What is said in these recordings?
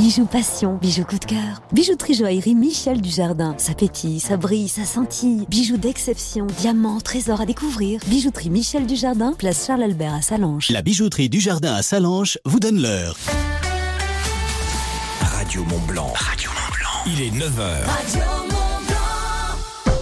Bijoux passion, bijoux coup de cœur. Bijouterie joaillerie Michel Dujardin. Ça pétille, ça brille, ça scintille. Bijoux d'exception, diamants, trésors à découvrir. Bijouterie Michel Dujardin, place Charles-Albert à Sallanches. La bijouterie Dujardin à Sallanches vous donne l'heure. Radio Mont Blanc. Radio Mont Blanc. Il est 9h. Radio Mont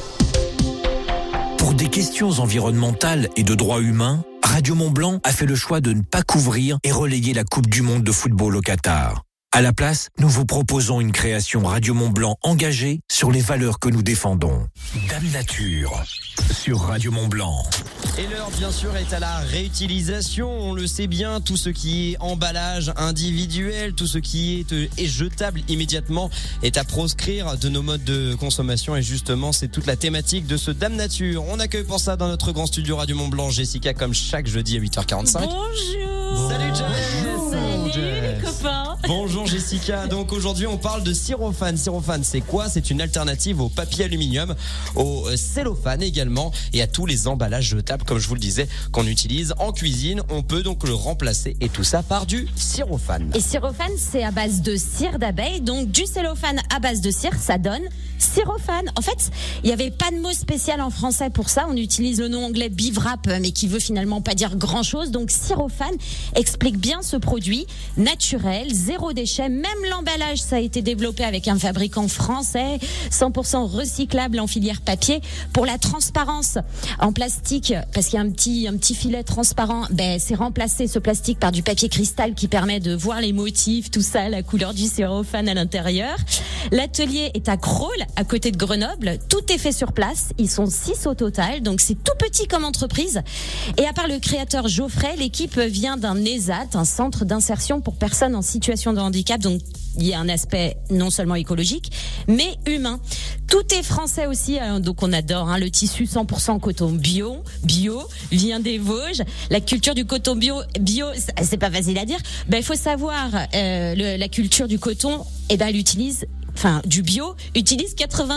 Blanc. Pour des questions environnementales et de droits humains, Radio Mont Blanc a fait le choix de ne pas couvrir et relayer la Coupe du Monde de football au Qatar. À la place, nous vous proposons une création Radio Mont Blanc engagée sur les valeurs que nous défendons. Dame Nature, sur Radio Mont Blanc. Et l'heure, bien sûr, est à la réutilisation. On le sait bien, tout ce qui est emballage individuel, tout ce qui est jetable immédiatement est à proscrire de nos modes de consommation. Et justement, c'est toute la thématique de ce Dame Nature. On accueille pour ça dans notre grand studio Radio Mont Blanc Jessica, comme chaque jeudi à 8h45. Bonjour. Salut Jess. Salut les copains. Bonjour Jessica. Donc aujourd'hui, on parle de Sirophane. Sirophane, c'est quoi ? C'est une alternative au papier aluminium, au cellophane également, et à tous les emballages jetables, comme je vous le disais, qu'on utilise en cuisine. On peut donc le remplacer, et tout ça par du Sirophane. Et Sirophane, c'est à base de cire d'abeille. Donc du cellophane à base de cire, ça donne Sirophane. En fait, il n'y avait pas de mot spécial en français pour ça. On utilise le nom anglais Bivrap, mais qui veut finalement pas dire grand chose. Donc Sirophane explique bien ce produit naturel, zéro déchet. Même l'emballage, ça a été développé avec un fabricant français, 100% recyclable en filière papier. Pour la transparence en plastique, parce qu'il y a un petit filet transparent, c'est remplacé ce plastique par du papier cristal qui permet de voir les motifs, tout ça, la couleur du Sirophane à l'intérieur. L'atelier est à Crolles, à côté de Grenoble. Tout est fait sur place. Ils sont 6 au total, donc c'est tout petit comme entreprise. Et à part le créateur Geoffrey, l'équipe vient d'un ESAT, un centre d'insertion pour personnes en situation de handicap. Donc il y a un aspect non seulement écologique, mais humain. Tout est français aussi, donc on adore le tissu 100% coton bio, vient des Vosges. La culture du coton bio, c'est pas facile à dire. Il faut savoir, la culture du coton, elle utilise du bio, utilise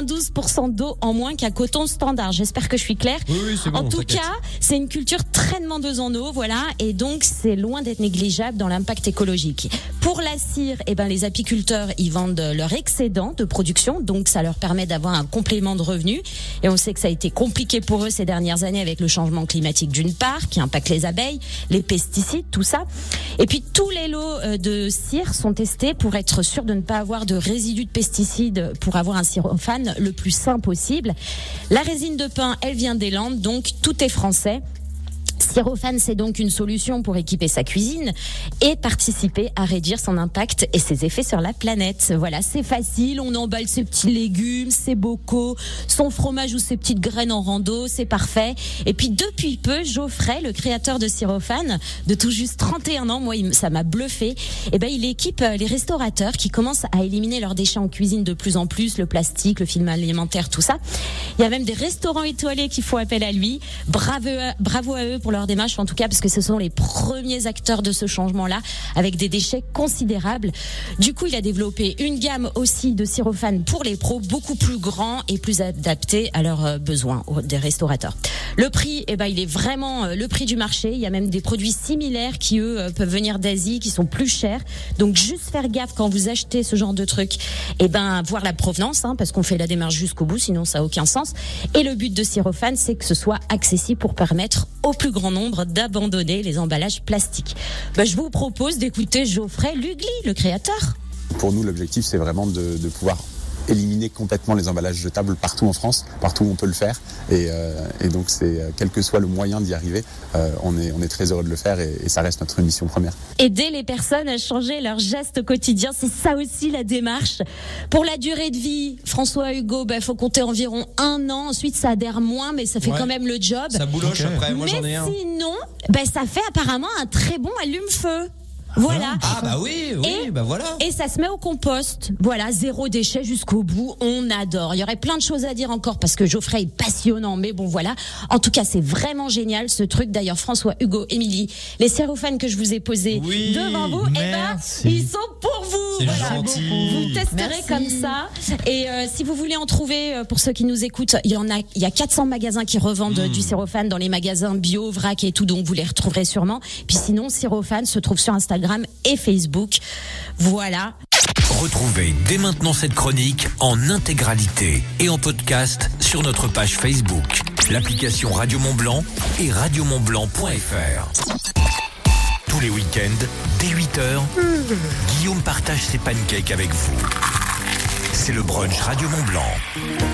92% d'eau en moins qu'un coton standard. J'espère que je suis claire. Oui, c'est bon, en tout cas, c'est une culture très demandeuse en eau, voilà, et donc c'est loin d'être négligeable dans l'impact écologique. Pour la cire, les apiculteurs, ils vendent leur excédent de production, donc ça leur permet d'avoir un complément de revenus. Et on sait que ça a été compliqué pour eux ces dernières années avec le changement climatique d'une part, qui impacte les abeilles, les pesticides, tout ça. Et puis tous les lots de cire sont testés pour être sûr de ne pas avoir de résidus de pesticides, pour avoir un Sirophane le plus sain possible. La résine de pin, elle vient des Landes, donc tout est français. Sirophane, c'est donc une solution pour équiper sa cuisine et participer à réduire son impact et ses effets sur la planète. Voilà, c'est facile, on emballe ses petits légumes, ses bocaux, son fromage ou ses petites graines en rando, c'est parfait. Et puis depuis peu, Geoffrey, le créateur de Sirophane, de tout juste 31 ans, moi ça m'a bluffé, il équipe les restaurateurs qui commencent à éliminer leurs déchets en cuisine de plus en plus, le plastique, le film alimentaire, tout ça. Il y a même des restaurants étoilés qui font appel à lui. Bravo à eux pour leur démarche, en tout cas, parce que ce sont les premiers acteurs de ce changement-là, avec des déchets considérables. Du coup, il a développé une gamme aussi de Sirophane pour les pros, beaucoup plus grand et plus adapté à leurs besoins des restaurateurs. Le prix, il est vraiment le prix du marché. Il y a même des produits similaires qui, eux, peuvent venir d'Asie, qui sont plus chers. Donc, juste faire gaffe quand vous achetez ce genre de truc, voir la provenance, parce qu'on fait la démarche jusqu'au bout, sinon ça n'a aucun sens. Et le but de Sirophane, c'est que ce soit accessible pour permettre au plus grand nombre d'abandonner les emballages plastiques. Je vous propose d'écouter Geoffrey Lugli, le créateur. Pour nous, l'objectif, c'est vraiment de pouvoir éliminer complètement les emballages jetables partout en France, partout où on peut le faire. Et donc, quel que soit le moyen d'y arriver, on est très heureux de le faire et ça reste notre mission première. Aider les personnes à changer leurs gestes quotidiens, c'est ça aussi la démarche. Pour la durée de vie, François Hugo, faut compter environ 1 an. Ensuite, ça adhère moins, mais ça fait quand même le job. Ça bouloche après, moi j'en ai un. Mais sinon, ça fait apparemment un très bon allume-feu. Voilà. Voilà. Et ça se met au compost. Voilà, 0 déchet jusqu'au bout. On adore. Il y aurait plein de choses à dire encore parce que Geoffrey est passionnant, mais bon, voilà. En tout cas, c'est vraiment génial ce truc. D'ailleurs, François, Hugo, Émilie, les Sirophanes que je vous ai posés devant vous, ils sont pour vous. C'est gentil. Vous testerez comme ça. Et si vous voulez en trouver, pour ceux qui nous écoutent, il y a 400 magasins qui revendent du Sirophane dans les magasins bio, vrac et tout, donc vous les retrouverez sûrement. Puis sinon, Sirophane se trouve sur Instagram et Facebook. Voilà. Retrouvez dès maintenant cette chronique en intégralité et en podcast sur notre page Facebook, l'application Radio Mont-Blanc et radiomontblanc.fr. Tous les week-ends, dès 8h, Guillaume partage ses pancakes avec vous. C'est le brunch Radio Mont-Blanc.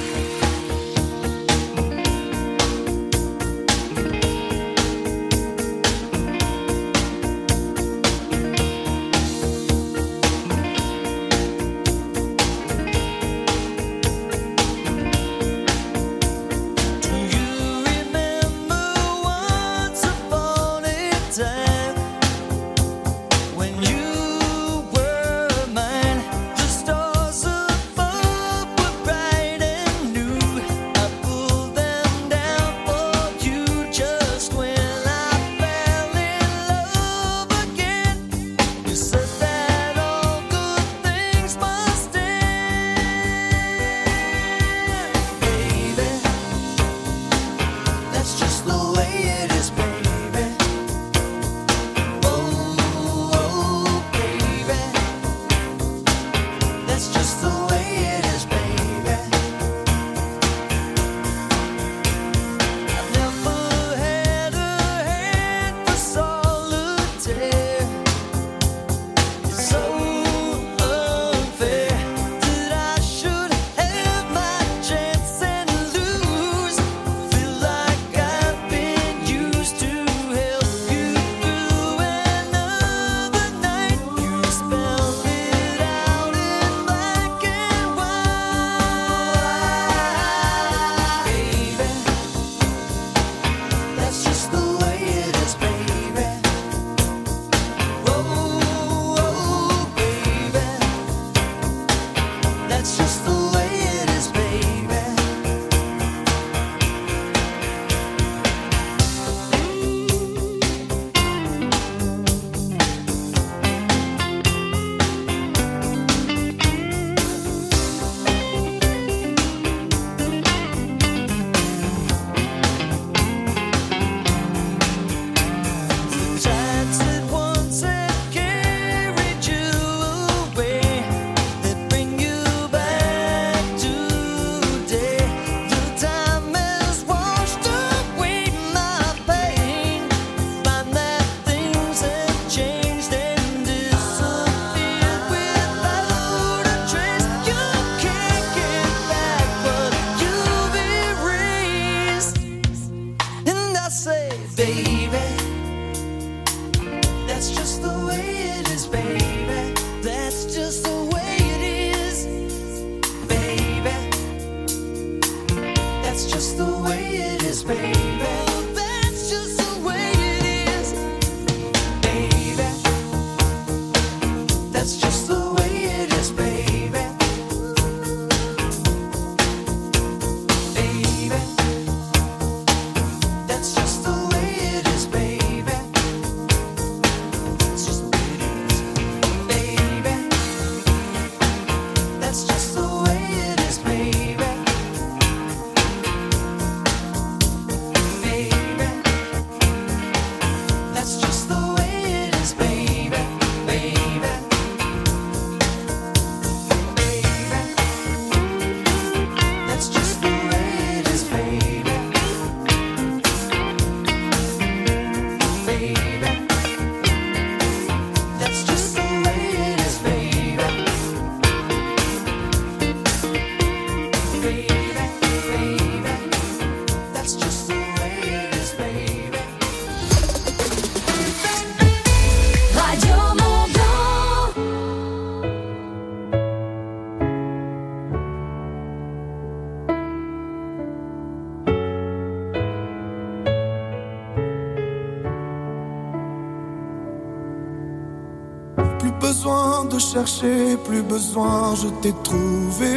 besoin de chercher, plus besoin, je t'ai trouvé.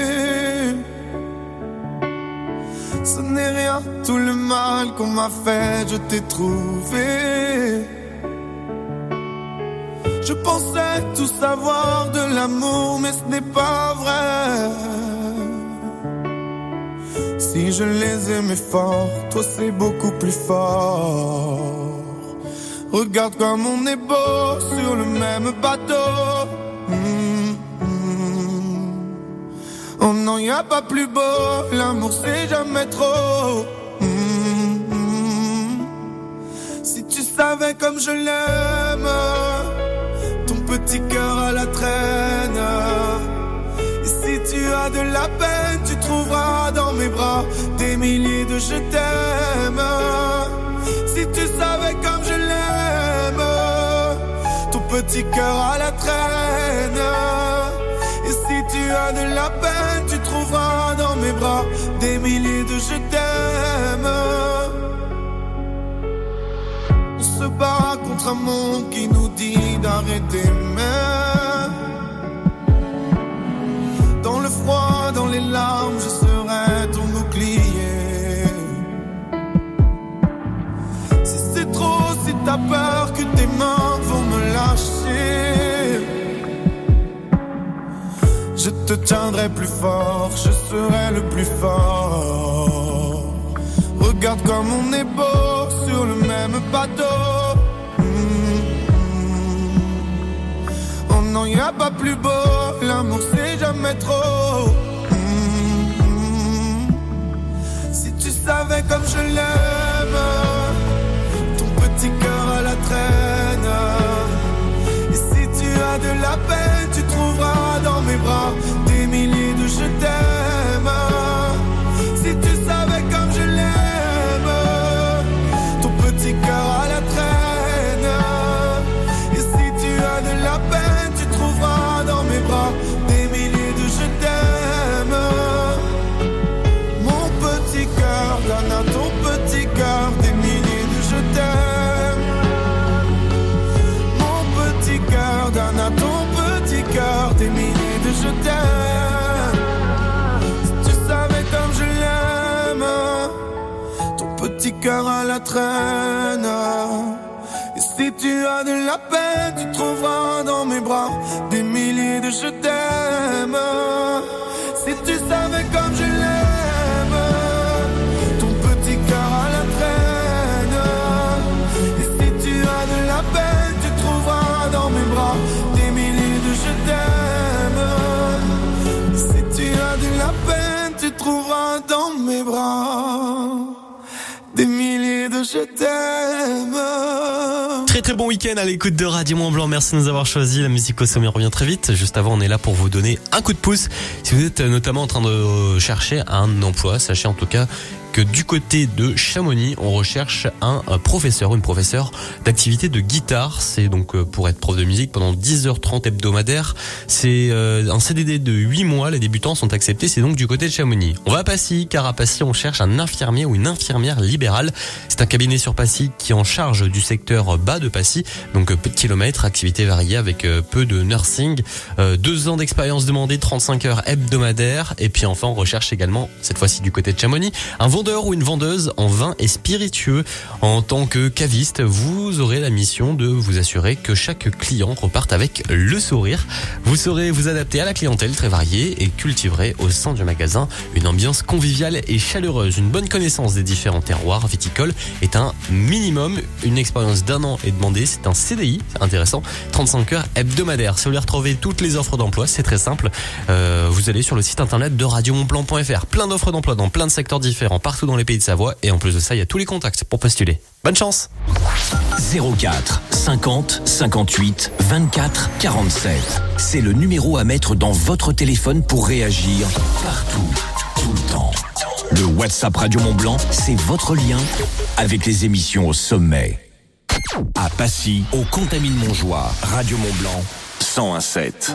Ce n'est rien, tout le mal qu'on m'a fait, je t'ai trouvé. Je pensais tout savoir de l'amour, mais ce n'est pas vrai. Si je les aimais fort, toi c'est beaucoup plus fort. Regarde comme on est beau sur le même bateau. Oh non, y a pas plus beau, l'amour c'est jamais trop. Si tu savais comme je l'aime, ton petit cœur à la traîne. Et si tu as de la peine, tu trouveras dans mes bras des milliers de je t'aime. Si tu savais comme je l'aime, ton petit cœur à la traîne. Et si tu as de la peine, tu trouveras dans mes bras des milliers de je t'aime. On se bat contre un monde qui nous dit d'arrêter, mais dans le froid, dans les larmes, je serai ton bouclier. Si c'est trop, si t'as peur que tes mains vont me lâcher, je te tiendrai plus fort, je serai le plus fort. Regarde comme on est beau sur le même bateau. Oh non, y a pas plus beau, l'amour c'est jamais trop. Si tu savais comme je l'aime, ton petit cœur à la traîne. Et si tu as de la peine, tu trouveras dans mes bras des milliers de je t'aime. Si tu savais comme je l'aime, ton petit cœur à la traîne. Et si tu as de la peine, tu trouveras dans mes bras des milliers de je t'aime. Mon petit cœur donne à ton petit cœur des milliers de je t'aime. Mon petit cœur donne à ton petit cœur des milliers de je t'aime. Si tu savais comme je l'aime, ton petit cœur à la traîne. Et si tu as de la peine, tu trouveras dans mes bras des milliers de je t'aime. Si tu savais comme je l'aime, ton petit cœur à la traîne. Et si tu as de la peine, tu trouveras dans mes bras des milliers de je t'aime. Si tu as de la peine, tu trouveras dans mes bras des milliers de je t'aime. Très bon week-end à l'écoute de Radio Mont Blanc. Merci de nous avoir choisi. La musique au sommet revient très vite. Juste avant, on est là pour vous donner un coup de pouce. Si vous êtes notamment en train de chercher un emploi, sachez en tout cas que du côté de Chamonix, on recherche un professeur ou une professeure d'activité de guitare. C'est donc pour être prof de musique pendant 10h30 hebdomadaires. C'est un CDD de 8 mois. Les débutants sont acceptés. C'est donc du côté de Chamonix. On va à Passy, car à Passy, on cherche un infirmier ou une infirmière libérale. C'est un cabinet sur Passy qui est en charge du secteur bas de Passy. Donc peu de kilomètres, activités variées avec peu de nursing. 2 ans d'expérience demandée, 35 heures hebdomadaires. Et puis enfin, on recherche également, cette fois-ci du côté de Chamonix, un vendeur ou une vendeuse en vin et spiritueux. En tant que caviste, vous aurez la mission de vous assurer que chaque client reparte avec le sourire. Vous saurez vous adapter à la clientèle très variée et cultiverez au sein du magasin une ambiance conviviale et chaleureuse. Une bonne connaissance des différents terroirs viticoles est un minimum. Une expérience d'1 an est demandée. C'est un CDI, c'est intéressant. 35 heures hebdomadaires. Si vous voulez retrouver toutes les offres d'emploi, c'est très simple. Vous allez sur le site internet de radiomontblanc.fr. Plein d'offres d'emploi dans plein de secteurs différents, partout dans les pays de Savoie. Et en plus de ça, il y a tous les contacts pour postuler. Bonne chance. 04 50 58 24 47. C'est le numéro à mettre dans votre téléphone pour réagir partout, tout le temps. Le WhatsApp Radio Mont Blanc, c'est votre lien avec les émissions au sommet. À Passy, au Contamine-Montjoie, Radio Mont Blanc, 101.7.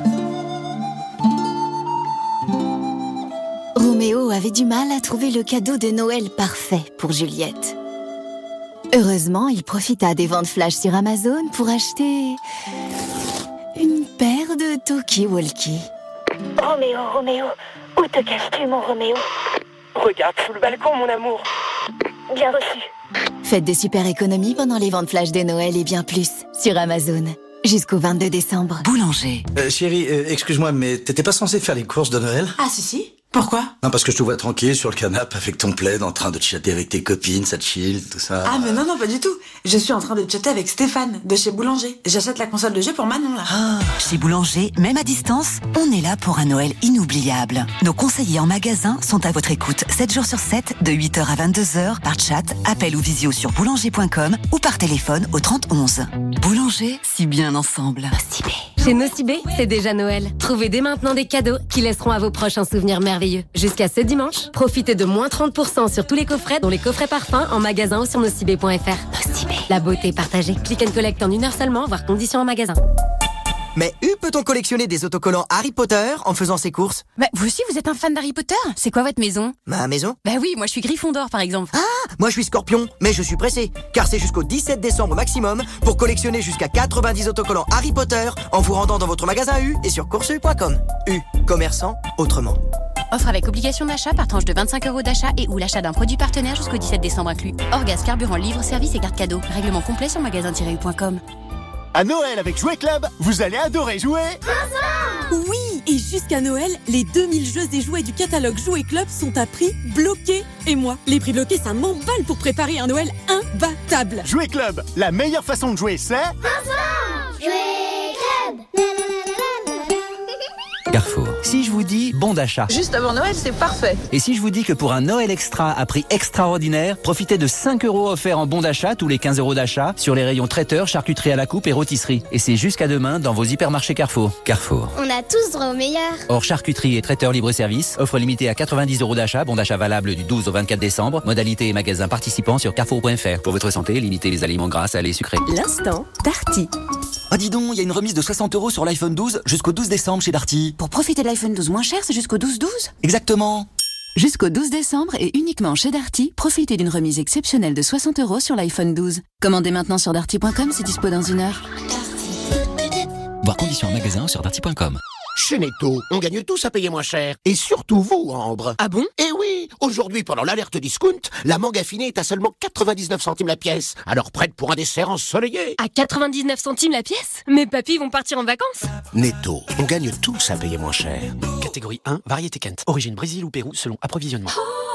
Roméo avait du mal à trouver le cadeau de Noël parfait pour Juliette. Heureusement, il profita des ventes flash sur Amazon pour acheter une paire de talkie-walkie. Roméo, où te caches-tu, mon Roméo? Regarde sous le balcon, mon amour. Bien reçu. Faites de super économies pendant les ventes flash de Noël et bien plus sur Amazon. Jusqu'au 22 décembre. Boulanger. Chérie, excuse-moi, mais t'étais pas censée faire les courses de Noël? Ah si. Pourquoi? Non, parce que je te vois tranquille sur le canapé avec ton plaid en train de chatter avec tes copines, ça te chill, tout ça. Ah mais non, pas du tout. Je suis en train de chatter avec Stéphane, de chez Boulanger. J'achète la console de jeu pour Manon, là. Ah, chez Boulanger, même à distance, on est là pour un Noël inoubliable. Nos conseillers en magasin sont à votre écoute 7 jours sur 7, de 8h à 22h, par chat, appel ou visio sur boulanger.com ou par téléphone au 30 11. Boulanger, si bien ensemble. Nocibé. Chez Nocibé, c'est déjà Noël. Trouvez dès maintenant des cadeaux qui laisseront à vos proches un souvenir merveilleux. Jusqu'à ce dimanche, profitez de moins 30% sur tous les coffrets, dont les coffrets parfums en magasin ou sur nocibé.fr. Nocibé. La beauté partagée. Click and collect en 1 heure seulement, voire conditions en magasin. Mais peut-on collectionner des autocollants Harry Potter en faisant ses courses? Bah, vous aussi, vous êtes un fan d'Harry Potter? C'est quoi votre maison? Ma maison? Bah oui, moi je suis Gryffondor par exemple. Ah, moi je suis Scorpion, mais je suis pressé, car c'est jusqu'au 17 décembre maximum pour collectionner jusqu'à 90 autocollants Harry Potter en vous rendant dans votre magasin U et sur courseU.com. U, commerçant autrement. Offre avec obligation d'achat par tranche de 25 € d'achat et ou l'achat d'un produit partenaire jusqu'au 17 décembre inclus. Orgas, carburant, livre, service et carte cadeau. Règlement complet sur magasin-u.com. À Noël avec Jouet Club, vous allez adorer jouer. Oui, et jusqu'à Noël, les 2000 jeux et jouets du catalogue Jouet Club sont à prix bloqué. Et moi, les prix bloqués, ça m'emballe pour préparer un Noël imbattable. Jouet Club, la meilleure façon de jouer, c'est... Jouet Club. Carrefour. Si je vous dis bon d'achat. Juste avant Noël, c'est parfait. Et si je vous dis que pour un Noël extra à prix extraordinaire, profitez de 5 € offerts en bon d'achat tous les 15 € d'achat sur les rayons traiteurs, charcuterie à la coupe et rôtisserie. Et c'est jusqu'à demain dans vos hypermarchés Carrefour. Carrefour. On a tous droit au meilleur. Hors charcuterie et traiteur libre-service, offre limitée à 90 € d'achat, bon d'achat valable du 12 au 24 décembre, modalité et magasin participants sur carrefour.fr. Pour votre santé, limitez les aliments gras, salés, sucrés. L'instant Darty. Ah dis donc, il y a une remise de 60 € sur l'iPhone 12 jusqu'au 12 décembre chez Darty. Pour profiter de l'iPhone 12 moins cher, c'est jusqu'au 12-12? Exactement. Jusqu'au 12 décembre et uniquement chez Darty, profitez d'une remise exceptionnelle de 60 € sur l'iPhone 12. Commandez maintenant sur darty.com, c'est dispo dans 1 heure. Voir conditions en magasin sur darty.com. Chez Netto, on gagne tous à payer moins cher. Et surtout vous, Ambre. Ah bon? Eh oui, aujourd'hui, pendant l'alerte discount, la mangue affinée est à seulement 99 centimes la pièce. Alors prête pour un dessert ensoleillé. À 99 centimes la pièce? Mes papis vont partir en vacances. Netto, on gagne tous à payer moins cher. Catégorie 1, variété Kent. Origine Brésil ou Pérou selon approvisionnement.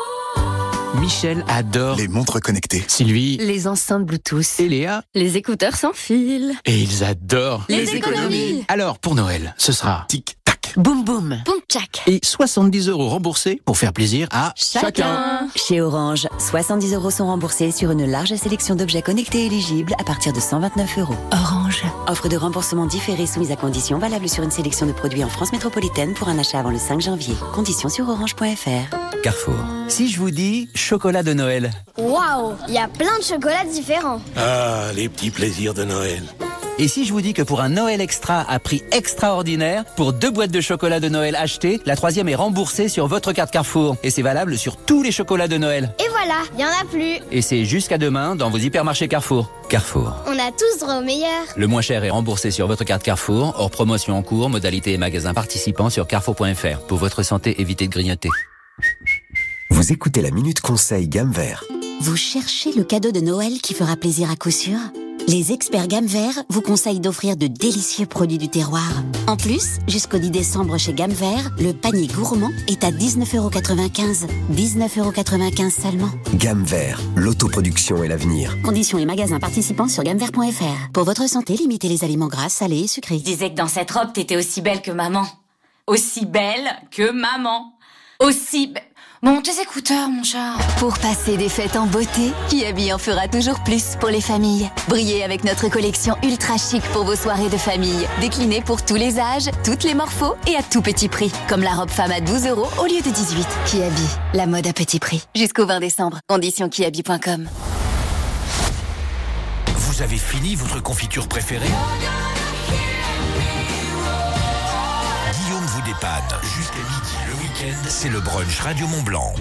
Michel adore les montres connectées. Sylvie, les enceintes Bluetooth. Et Léa, les écouteurs sans fil. Et ils adorent les économies. Alors pour Noël, ce sera tic-tac, boum boum, boum tchac. Et 70 € remboursés pour faire plaisir à chacun. Chez Orange, 70 € sont remboursés sur une large sélection d'objets connectés éligibles à partir de 129 €. Orange. Offre de remboursement différé soumise à conditions, valable sur une sélection de produits en France métropolitaine pour un achat avant le 5 janvier. Conditions sur orange.fr. Carrefour. Si je vous dis chocolat de Noël. Waouh, il y a plein de chocolats différents. Ah, les petits plaisirs de Noël. Et si je vous dis que pour un Noël extra à prix extraordinaire, pour 2 boîtes de chocolat de Noël achetées, la 3e est remboursée sur votre carte Carrefour. Et c'est valable sur tous les chocolats de Noël. Et voilà, il y en a plus. Et c'est jusqu'à demain dans vos hypermarchés Carrefour. Carrefour. On a tous droit au meilleur. Le moins cher est remboursé sur votre carte Carrefour, hors promotion en cours, modalité et magasin participants sur carrefour.fr. Pour votre santé, évitez de grignoter. Vous écoutez la Minute Conseil Gamme Vert. Vous cherchez le cadeau de Noël qui fera plaisir à coup sûr? Les experts Gamme Vert vous conseillent d'offrir de délicieux produits du terroir. En plus, jusqu'au 10 décembre chez Gamme Vert, le panier gourmand est à 19,95 €. 19,95 € seulement. Gamme Vert, l'autoproduction et l'avenir. Conditions et magasins participants sur gammevert.fr. Pour votre santé, limitez les aliments gras, salés et sucrés. Je disais que dans cette robe, t'étais aussi belle que maman. Aussi belle que maman. Aussi Bon, tes écouteurs, mon chat. Pour passer des fêtes en beauté, Kiabi en fera toujours plus pour les familles. Brillez avec notre collection ultra chic pour vos soirées de famille. Déclinée pour tous les âges, toutes les morphos et à tout petit prix. Comme la robe femme à 12 € au lieu de 18. Kiabi, la mode à petit prix. Jusqu'au 20 décembre. Conditions kiabi.com. Vous avez fini votre confiture préférée ? Guillaume vous dépanne. Jusqu'à midi le week-end, c'est le brunch Radio Mont-Blanc.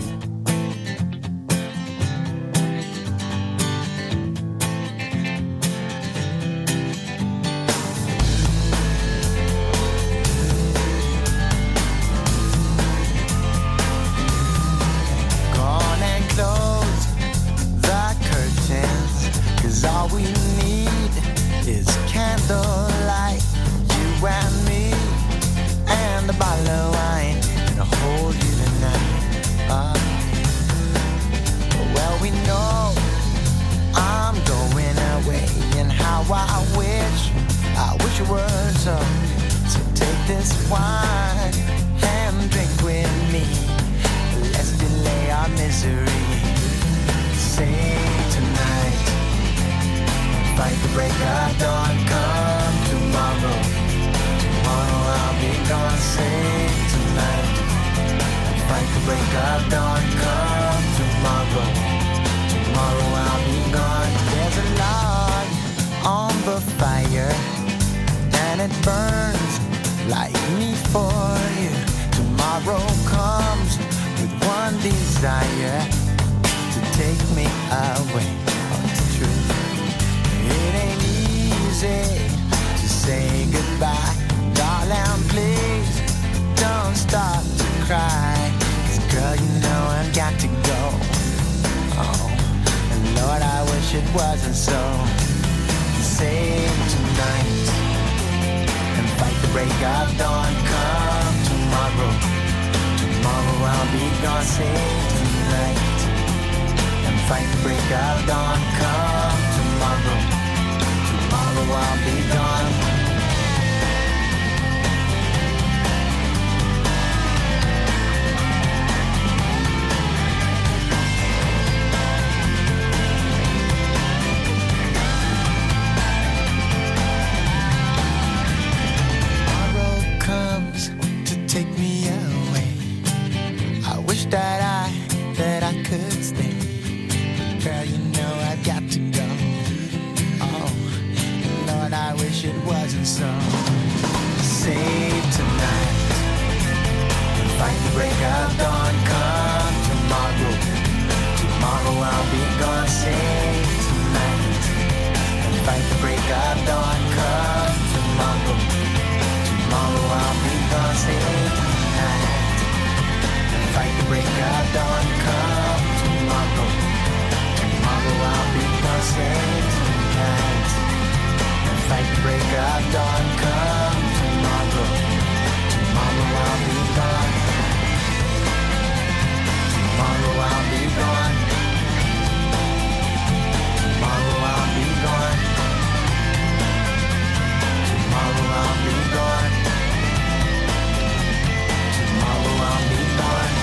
Gone and close the curtains, 'cause all we need is candlelight, you and me, and a bottle of wine, and I'll hold you tonight. this wine and drink with me. Let's delay our misery. Sing tonight, fight the break of dawn. Come tomorrow, tomorrow I'll be gone. Sing tonight, fight the break of dawn. Come tomorrow, tomorrow I'll be gone. There's a log on the fire and it burns like me for you. Tomorrow comes with one desire, to take me away. Oh, it's true. It ain't easy to say goodbye. Darling, please don't stop to cry. 'Cause girl, you know I've got to go. Oh, and Lord, I wish it wasn't so. Save tonight and fight the break of dawn. Come tomorrow, tomorrow I'll be gone. Save tonight and fight the break of dawn. Come tomorrow, tomorrow I'll be gone. That I could stay. Girl, you know I've got to go. Oh, Lord, I wish it wasn't so. Save tonight and fight the break of dawn. Come tomorrow, tomorrow I'll be gone. Save tonight and fight the break of dawn. Come tomorrow, tomorrow I'll be gone. Save tonight, fight the break of dawn. Come tomorrow, tomorrow I'll be gone. Save tonight and fight the break of dawn. Come tomorrow, tomorrow I'll be gone. Tomorrow I'll be gone. Tomorrow I'll be gone. Tomorrow I'll be gone. Tomorrow I'll be gone.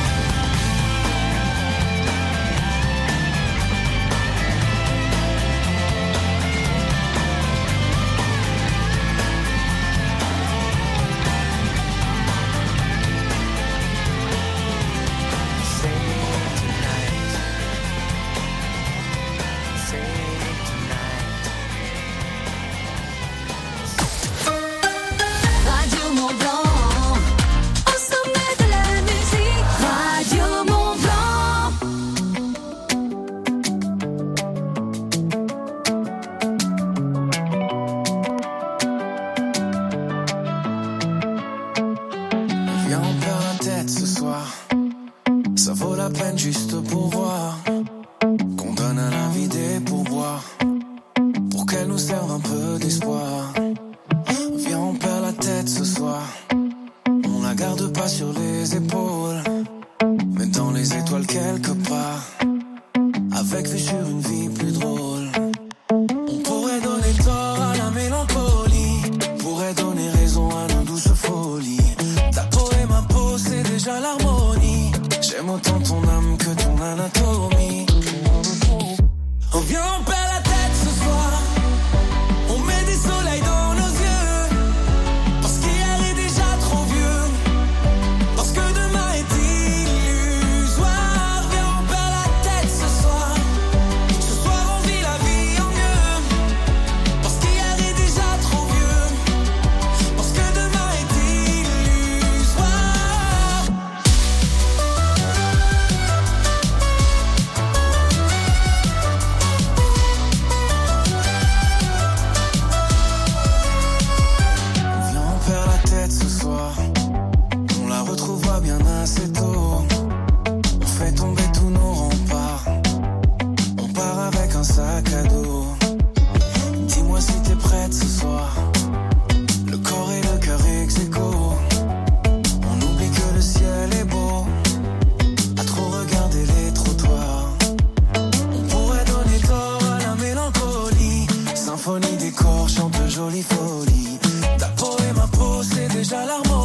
jolie folie. Ta peau et ma peau, c'est déjà l'harmonie.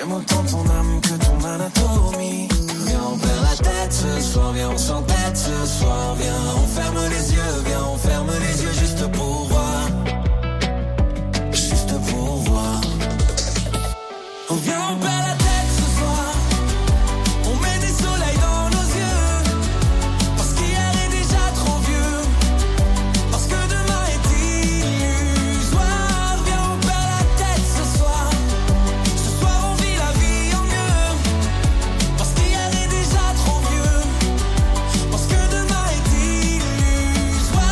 J'aime autant ton âme que ton anatomie. Viens, on perd la tête ce soir, viens, on s'entête ce soir. Viens, on ferme les yeux, viens, on ferme les yeux juste pour voir. Juste pour voir. Viens, on perd la tête ce soir. On met des soleils dans nos yeux. Parce qu'hier est déjà trop vieux. Parce que demain est illusoire. Viens, on perd la tête ce soir. Ce soir on vit la vie en mieux. Parce qu'hier est déjà trop vieux. Parce que demain est illusoire.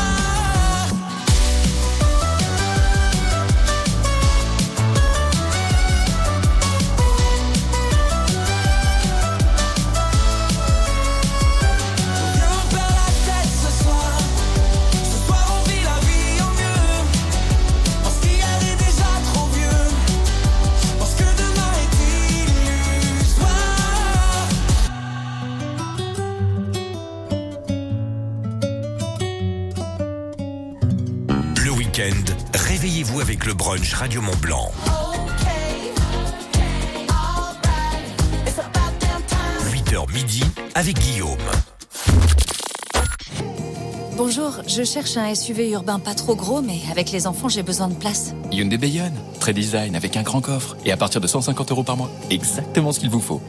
Viens, on perd la tête ce soir. Ce soir on vit la vie en mieux. Parce qu'hier est déjà trop vieux. Parce que demain est illusoire. Le week-end, réveillez-vous avec le brunch Radio Mont-Blanc. 8h midi avec Guillaume. Bonjour, je cherche un SUV urbain pas trop gros, mais avec les enfants, j'ai besoin de place. Hyundai Bayonne, très design avec un grand coffre et à partir de 150 € par mois. Exactement ce qu'il vous faut.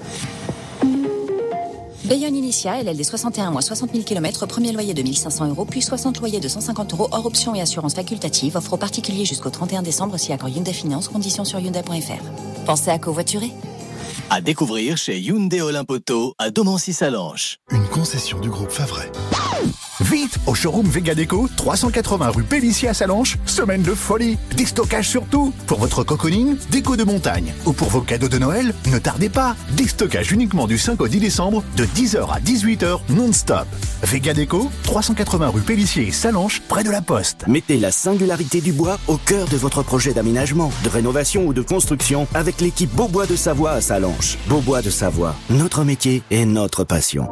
Bayonne Initia, LLD 61 mois, 60 000 km, premier loyer de 1 500 €, puis 60 loyers de 150 € hors option et assurance facultative. Offre aux particuliers jusqu'au 31 décembre si accord Hyundai Finance, conditions sur Hyundai.fr. Pensez à covoiturer. À découvrir chez Hyundai Olympoto à Domancy-Salanches. Une concession du groupe Favret. Vite, au showroom Vegadeco, 380 rue Pélissier à Salanches, semaine de folie. Des stockages sur tout. Pour votre cocooning, déco de montagne. Ou pour vos cadeaux de Noël, ne tardez pas. Des stockages uniquement du 5 au 10 décembre, de 10h à 18h, non-stop. Vegadeco, 380 rue Pélissier et Salanches, près de la Poste. Mettez la singularité du bois au cœur de votre projet d'aménagement, de rénovation ou de construction avec l'équipe Beaubois de Savoie à Salanches. Beaubois de Savoie, notre métier et notre passion.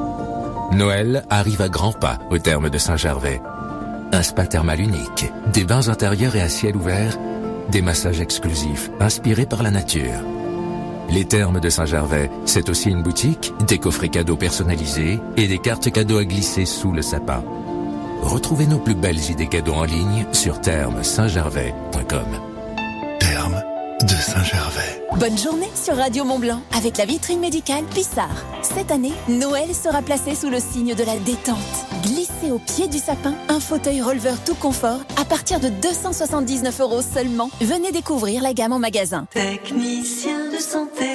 Noël arrive à grands pas au terme de Saint-Gervais. Un spa thermal unique, des bains intérieurs et à ciel ouvert, des massages exclusifs inspirés par la nature. Les Thermes de Saint-Gervais, c'est aussi une boutique, des coffrets cadeaux personnalisés et des cartes cadeaux à glisser sous le sapin. Retrouvez nos plus belles idées cadeaux en ligne sur thermes-saint-gervais.com. Thermes de Saint-Gervais. Bonne journée sur Radio Mont-Blanc avec la vitrine médicale Pissard. Cette année, Noël sera placé sous le signe de la détente. Glissez au pied du sapin un fauteuil releveur tout confort à partir de 279 € seulement. Venez découvrir la gamme en magasin. Technicien de santé.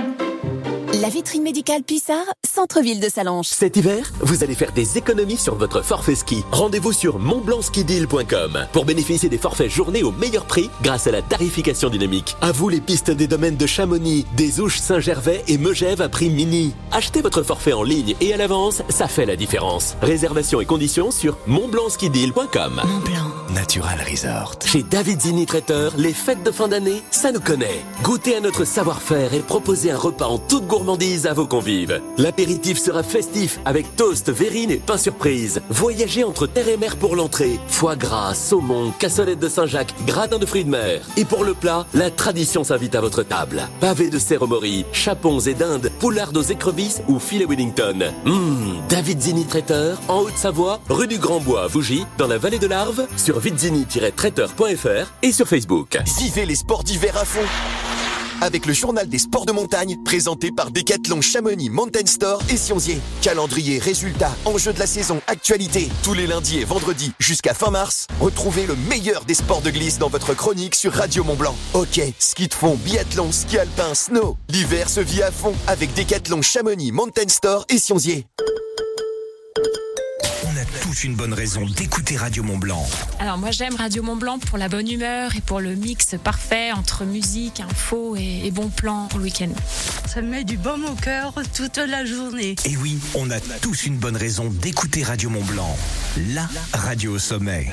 La vitrine médicale Pissard, centre-ville de Salanches. Cet hiver, vous allez faire des économies sur votre forfait ski. Rendez-vous sur montblancskideal.com pour bénéficier des forfaits journée au meilleur prix grâce à la tarification dynamique. À vous les pistes des domaines de Chamonix, des Ouches, Saint-Gervais et Megève à prix mini. Achetez votre forfait en ligne et à l'avance, ça fait la différence. Réservation et conditions sur montblancskideal.com. Montblanc. Natural Resort. Chez David Zini Traiteur, les fêtes de fin d'année, ça nous connaît. Goûtez à notre savoir-faire et proposez un repas en toute gourmandise à vos convives. L'apéritif sera festif avec toast, verrine et pain surprise. Voyagez entre terre et mer pour l'entrée. Foie gras, saumon, cassolette de Saint-Jacques, gratin de fruits de mer. Et pour le plat, la tradition s'invite à votre table. Pavés de cerf-au-mori, chapons et dindes, poulards aux écrevisses ou filet Wellington. David Zini Traiteur, en Haute-Savoie, rue du Grand-Bois à Vougy, dans la vallée de l'Arve, sur vidzini-traiteur.fr et sur Facebook. Vivez les sports d'hiver à fond avec le journal des sports de montagne présenté par Decathlon Chamonix Mountain Store et Sionzier. Calendrier, résultats, enjeux de la saison, actualité. Tous les lundis et vendredis jusqu'à fin mars, retrouvez le meilleur des sports de glisse dans votre chronique sur Radio Mont-Blanc. Hockey, ski de fond, biathlon, ski alpin, snow. L'hiver se vit à fond avec Decathlon Chamonix Mountain Store et Sionzier. On a tous une bonne raison d'écouter Radio Mont-Blanc. Alors moi j'aime Radio Mont-Blanc pour la bonne humeur et pour le mix parfait entre musique, info et bon plan pour le week-end. Ça me met du baume au cœur toute la journée. Et oui, on a tous une bonne raison d'écouter Radio Mont-Blanc. La radio au sommet.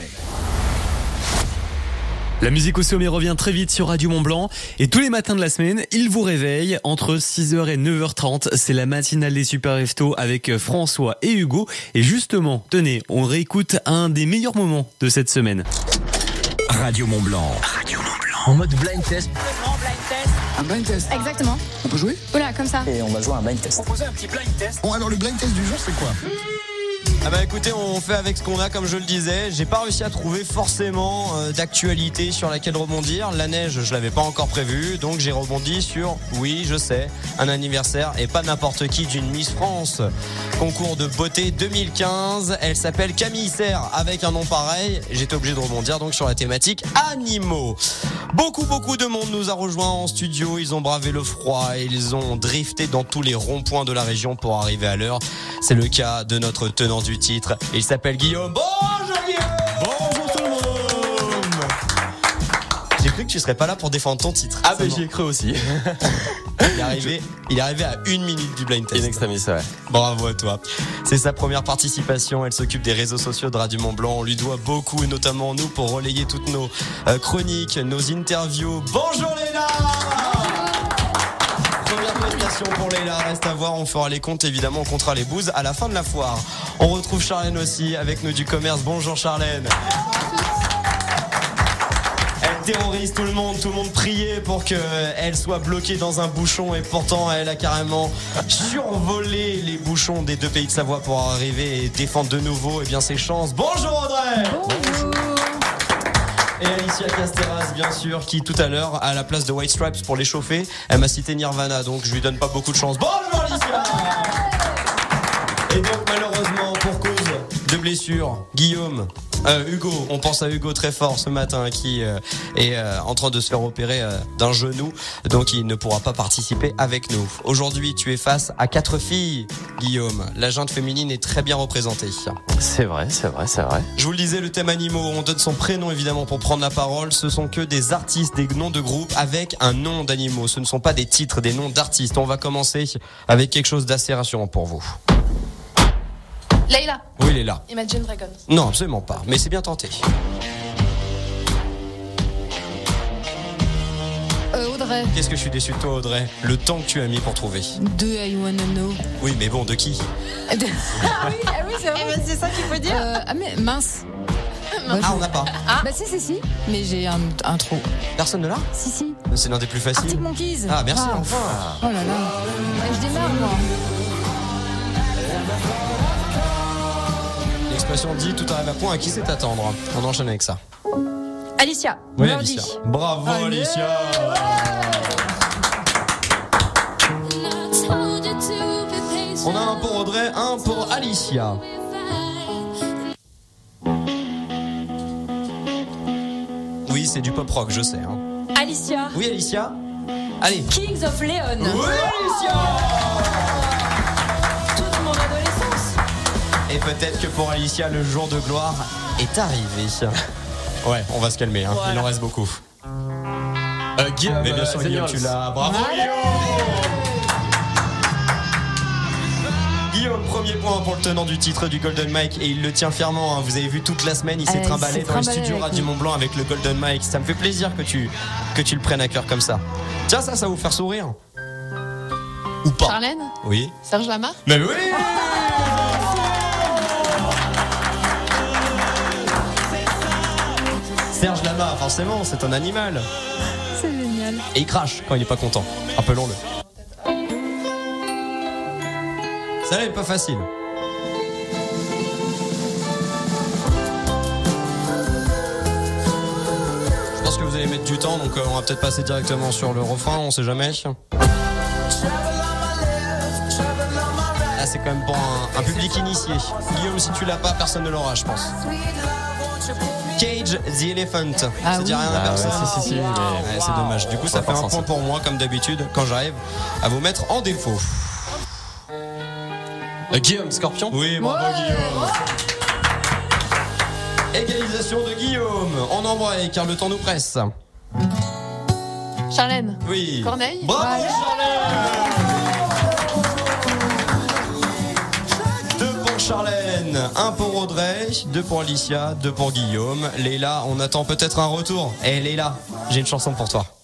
La musique au sommet revient très vite sur Radio Mont-Blanc et tous les matins de la semaine, il vous réveille entre 6h et 9h30. C'est la matinale des Super Restos avec François et Hugo. Et justement, tenez, on réécoute un des meilleurs moments de cette semaine. Radio Mont-Blanc. En mode blind test. Un blind test. Exactement. On peut jouer? Voilà, comme ça. Et on va jouer à un blind test. Proposer un petit blind test. Bon, alors le blind test du jour, c'est quoi? Ah bah écoutez, on fait avec ce qu'on a, comme je le disais. J'ai pas réussi à trouver forcément d'actualité sur laquelle rebondir. La neige, je l'avais pas encore prévu, donc j'ai rebondi sur, oui, je sais, un anniversaire et pas n'importe qui, d'une Miss France. Concours de beauté 2015. Elle s'appelle Camille Serre, avec un nom pareil. J'étais obligé de rebondir donc sur la thématique animaux. Beaucoup de monde nous a rejoints en studio. Ils ont bravé le froid et ils ont drifté dans tous les ronds-points de la région pour arriver à l'heure. C'est le cas de notre tenant du titre. Il s'appelle Guillaume. Bonjour Guillaume. Bonjour tout le monde. J'ai cru que tu serais pas là pour défendre ton titre. Ah bah j'y ai cru aussi. Il est arrivé à 1 minute du blind test. In extremis, ouais. Bravo à toi. C'est sa première participation. Elle s'occupe des réseaux sociaux de Radio Mont-Blanc. On lui doit beaucoup, et notamment nous, pour relayer toutes nos chroniques, nos interviews. Bonjour Léna. Première prestation pour Léla, reste à voir, on fera les comptes évidemment, on comptera les bouses à la fin de la foire. On retrouve Charlène aussi avec nous du commerce. Bonjour Charlène. Elle terrorise tout le monde priait pour qu'elle soit bloquée dans un bouchon et pourtant elle a carrément survolé les bouchons des deux pays de Savoie pour arriver et défendre de nouveau ses chances. Bonjour Audrey. Bonjour. Et Alicia Casteras, bien sûr, qui tout à l'heure, à la place de White Stripes pour les chauffer, elle m'a cité Nirvana, donc je lui donne pas beaucoup de chance. Bonjour Alicia. Et donc malheureusement, pour cause de blessure, Hugo, on pense à Hugo très fort ce matin qui est en train de se faire opérer d'un genou, donc il ne pourra pas participer avec nous. Aujourd'hui, tu es face à 4 filles, Guillaume. La junte féminine est très bien représentée. C'est vrai. Je vous le disais, le thème animaux, on donne son prénom évidemment pour prendre la parole. Ce sont que des artistes, des noms de groupes avec un nom d'animaux. Ce ne sont pas des titres, des noms d'artistes. On va commencer avec quelque chose d'assez rassurant pour vous. Leïla. Oui, Leïla. Imagine Dragons. Non, absolument pas, mais c'est bien tenté. Audrey. Qu'est-ce que je suis déçu de toi, Audrey. Le temps que tu as mis pour trouver. De I Wanna Know. Oui, mais bon, de qui? Ah oui, c'est vrai. C'est ça qu'il faut dire. Mais mince. On n'a pas. Bah si. Mais j'ai un trou. Personne ne l'a? Si. C'est l'un des plus faciles. Arctic Monkeys. Ah, merci, enfin. Oh là là. Je démarre, moi. L'expression dit tout arrive à point, à qui c'est attendre? On enchaîne avec ça. Alicia. Oui, Alicia. Bravo, Alicia. On a un pour Audrey, un pour Alicia. Oui, c'est du pop rock, je sais. Alicia. Oui, Alicia. Allez. Kings of Leon. Oui, Alicia. Toute mon adolescence. Et peut-être que pour Alicia, le jour de gloire est arrivé. Ouais, on va se calmer, voilà. Il en reste beaucoup. Guillaume, mais bien sûr, Guillaume, tu l'as. Bravo, Guillaume, premier point pour le tenant du titre du Golden Mike et il le tient fièrement. Vous avez vu toute la semaine, il s'est trimballé dans le studio Radio Mont-Blanc avec le Golden Mike. Ça me fait plaisir que tu le prennes à cœur comme ça. Tiens, ça va vous faire sourire. Ou pas? Charlène? Oui. Serge Lama? Mais oui. Serge Lama, forcément, c'est un animal. C'est génial. Et il crache quand il est pas content. Rappelons-le. Ça n'est pas facile. Je pense que vous allez mettre du temps, donc on va peut-être passer directement sur le refrain, on sait jamais. Là, c'est quand même pour un public initié. Guillaume, si tu l'as pas, personne ne l'aura, je pense. Cage the Elephant. Ça dit rien à personne. Si, mais... c'est dommage. Du coup, ça fait un point pour moi, comme d'habitude, quand j'arrive à vous mettre en défaut. Guillaume, Scorpion. Oui, bravo Guillaume. Égalisation de Guillaume. On embraye car le temps nous presse. Charlène. Oui. Corneille. Bravo Charlène. 2 pour Charlène, 1 pour Audrey, 2 pour Alicia, 2 pour Guillaume. Leïla, on attend peut-être un retour. Leïla, j'ai une chanson pour toi.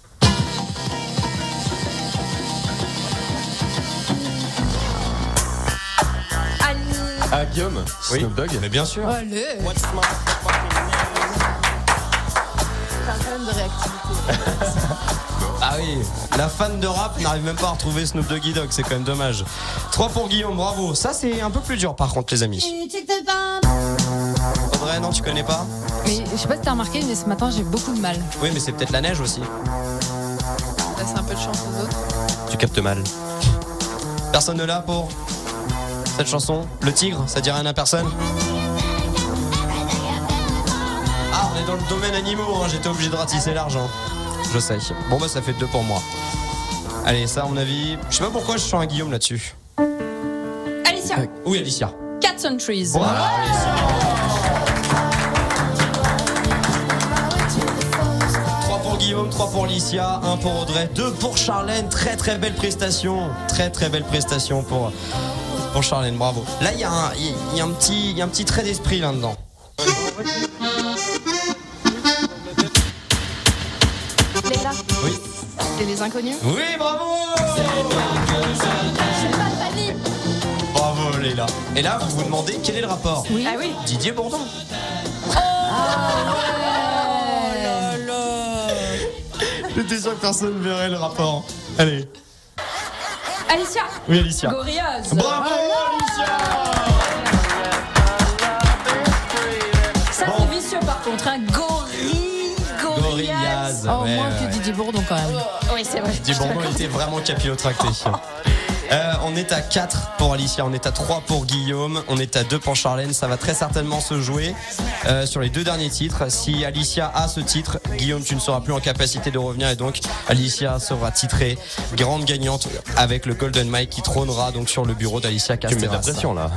Ah, Guillaume, Snoop Dogg. Mais bien sûr. Allez. problème de réactivité. Ah oui, la fan de rap n'arrive même pas à retrouver Snoop Doggy Dogg, c'est quand même dommage. 3 pour Guillaume, bravo. Ça c'est un peu plus dur par contre les amis. Audrey, non tu connais pas? Mais je sais pas si t'as remarqué, mais ce matin j'ai beaucoup de mal. Oui mais c'est peut-être la neige aussi. Laisse un peu de chance aux autres. Tu captes mal. Personne ne l'a pour cette chanson. Le tigre, ça dit rien à personne? Ah, on est dans le domaine animaux, hein. J'étais obligé de ratisser large. Hein. Je sais. Bon bah ça fait 2 pour moi. Allez, ça à mon avis. Je sais pas pourquoi je suis un Guillaume là-dessus. Alicia. Oui, Alicia. Cats on Trees. Voilà, Alicia. 3 pour Guillaume, 3 pour Alicia, 1 pour Audrey, 2 pour Charlène. Très très belle prestation. Très très belle prestation pour Charlène, bravo. Là, il y a un petit trait d'esprit là-dedans. Léla. Oui. C'est les inconnus. Oui, bravo. Bravo Léla. Et là, vous vous demandez quel est le rapport? Oui. Ah oui. Didier Bourdon. J'étais sûr que personne ne verrait le rapport. Allez. Alicia. Oui, Alicia. Gorillaz. Bravo, Alicia. Ça, c'est vicieux par contre. Un Gorillaz. Oh, moins que Didier Bourdon quand même. Oui, c'est vrai. Didier Bourdon était vraiment capillotracté. On est à 4 pour Alicia, on est à 3 pour Guillaume, on est à 2 pour Charlène. Ça va très certainement se jouer sur les 2 derniers titres. Si Alicia a ce titre, Guillaume, tu ne seras plus en capacité de revenir et donc Alicia sera titrée grande gagnante avec le Golden Mike qui trônera donc sur le bureau d'Alicia Casteras. Tu mets de la pression là.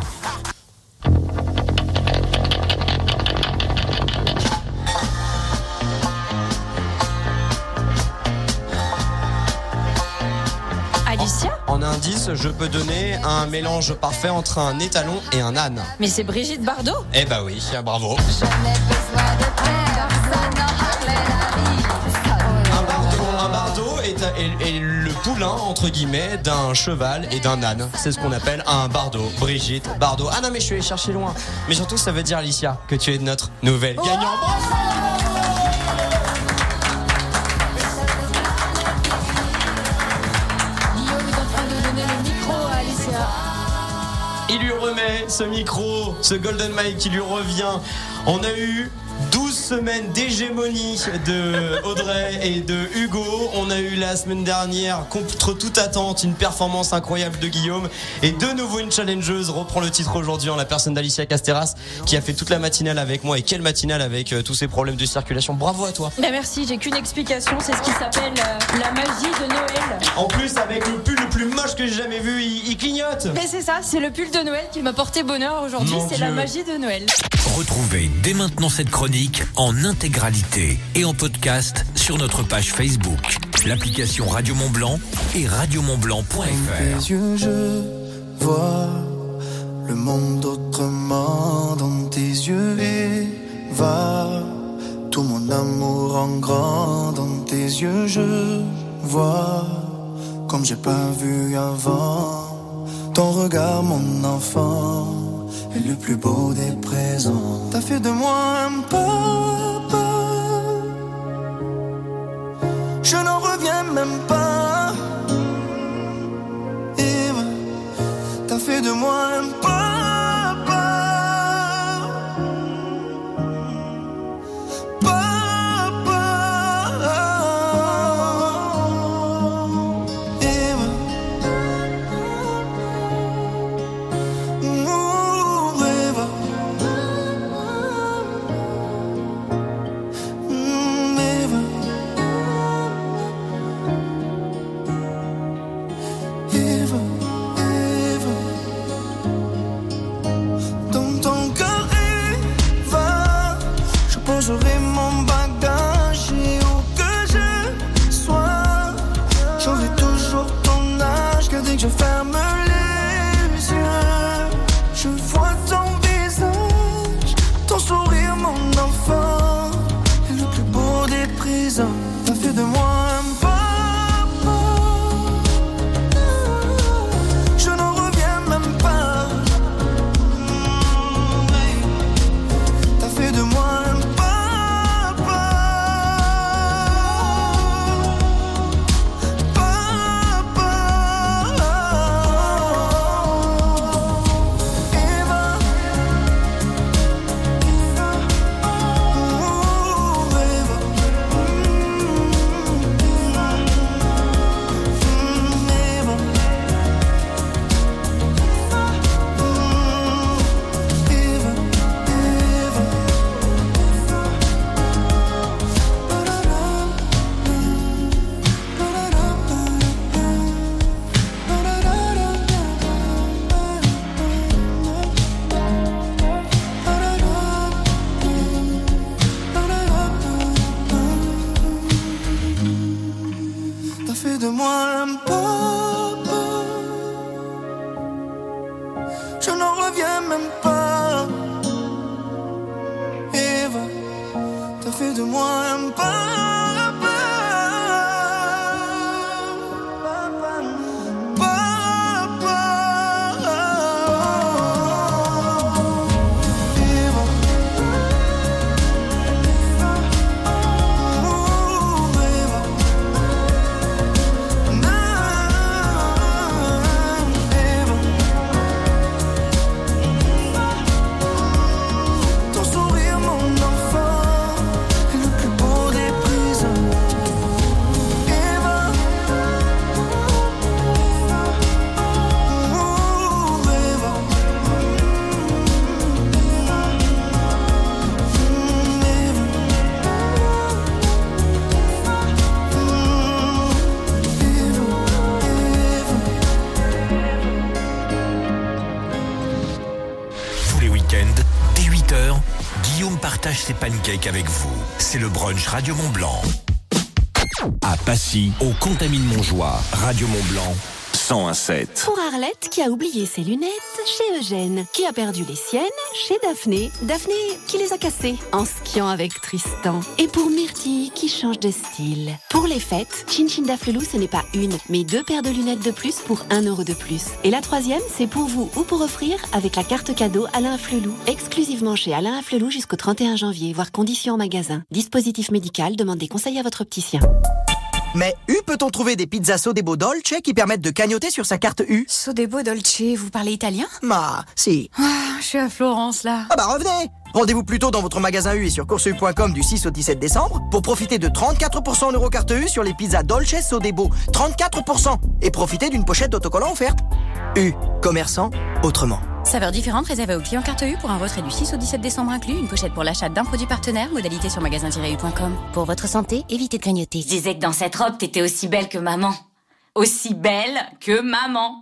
En indice, je peux donner un mélange parfait entre un étalon et un âne. Mais c'est Brigitte Bardot. Eh bah oui, bravo. Un bardeau est le poulain, entre guillemets, d'un cheval et d'un âne. C'est ce qu'on appelle un bardeau. Brigitte Bardot. Ah non, mais je suis allé chercher loin. Mais surtout, ça veut dire, Alicia, que tu es notre nouvelle gagnante. Il lui remet ce micro, ce Golden Mike qui lui revient. On a eu 12 semaines d'hégémonie de Audrey et de Hugo. On a eu la semaine dernière, contre toute attente, une performance incroyable de Guillaume. Et de nouveau une challengeuse reprend le titre aujourd'hui en la personne d'Alicia Casteras qui a fait toute la matinale avec moi. Et quelle matinale avec tous ces problèmes de circulation. Bravo à toi. Ben merci, j'ai qu'une explication, c'est ce qui s'appelle la magie de Noël. En plus, avec le pull le plus moche que j'ai jamais vu, il clignote. Mais c'est ça, c'est le pull de Noël qui m'a porté bonheur aujourd'hui. Mon c'est Dieu. la magie de Noël. Retrouvez dès maintenant cette chronique en intégralité et en podcast sur notre page Facebook, l'application Radio Mont-Blanc et radiomontblanc.fr. Tes yeux, je vois le monde autrement dans tes yeux et va tout mon amour en grand dans tes yeux. Je vois comme j'ai pas vu avant ton regard, mon enfant. Et le plus beau des présents. T'as fait de moi un papa. Je n'en reviens même pas. Eve, t'as fait de moi un papa. Papa. Eve. J'aurai mon bagage et où que je sois, j'aurai toujours ton âge. Que dès que je ferme les yeux, je vois ton visage, ton sourire, mon enfant. Et le plus beau des présents. T'as fait de moi un papa. Je n'en reviens même pas. T'as fait de moi un papa. moi pas. Je n'en reviens même pas. Eva, t'as fait de moi un pas. Partage ses pancakes avec vous. C'est le brunch Radio Mont-Blanc. À Passy, au Contamine-Montjoie, Radio Mont-Blanc, 101.7. Pour Arlette qui a oublié ses lunettes chez Eugène, qui a perdu les siennes chez Daphné, Daphné qui les a cassées en skiant avec Tristan. Et pour Myrtille qui change de style. Pour les fêtes, Chin Chin Daflelou, ce n'est pas une, mais 2 paires de lunettes de plus pour 1 euro de plus. Et la 3e, c'est pour vous ou pour offrir avec la carte cadeau Alain Flelou. Exclusivement chez Alain Flelou jusqu'au 31 janvier, voire conditions en magasin. Dispositif médical, demandez conseil à votre opticien. Mais peut-on trouver des pizzas Sodebo Dolce qui permettent de cagnotter sur sa carte U? Sodebo Dolce, vous parlez italien? Si. Je suis à Florence, là. Revenez. Rendez-vous plutôt dans votre magasin U et sur courseu.com du 6 au 17 décembre pour profiter de 34% en Eurocarte U sur les pizzas Dolce Sodebo. 34%. Et profiter d'une pochette d'autocollant offerte. U. Commerçant autrement. Saveurs différentes réservées aux clients carte U pour un retrait du 6 au 17 décembre inclus. Une pochette pour l'achat d'un produit partenaire. Modalité sur magasin-u.com. Pour votre santé, évitez de grignoter. Je disais que dans cette robe, t'étais aussi belle que maman. Aussi belle que maman.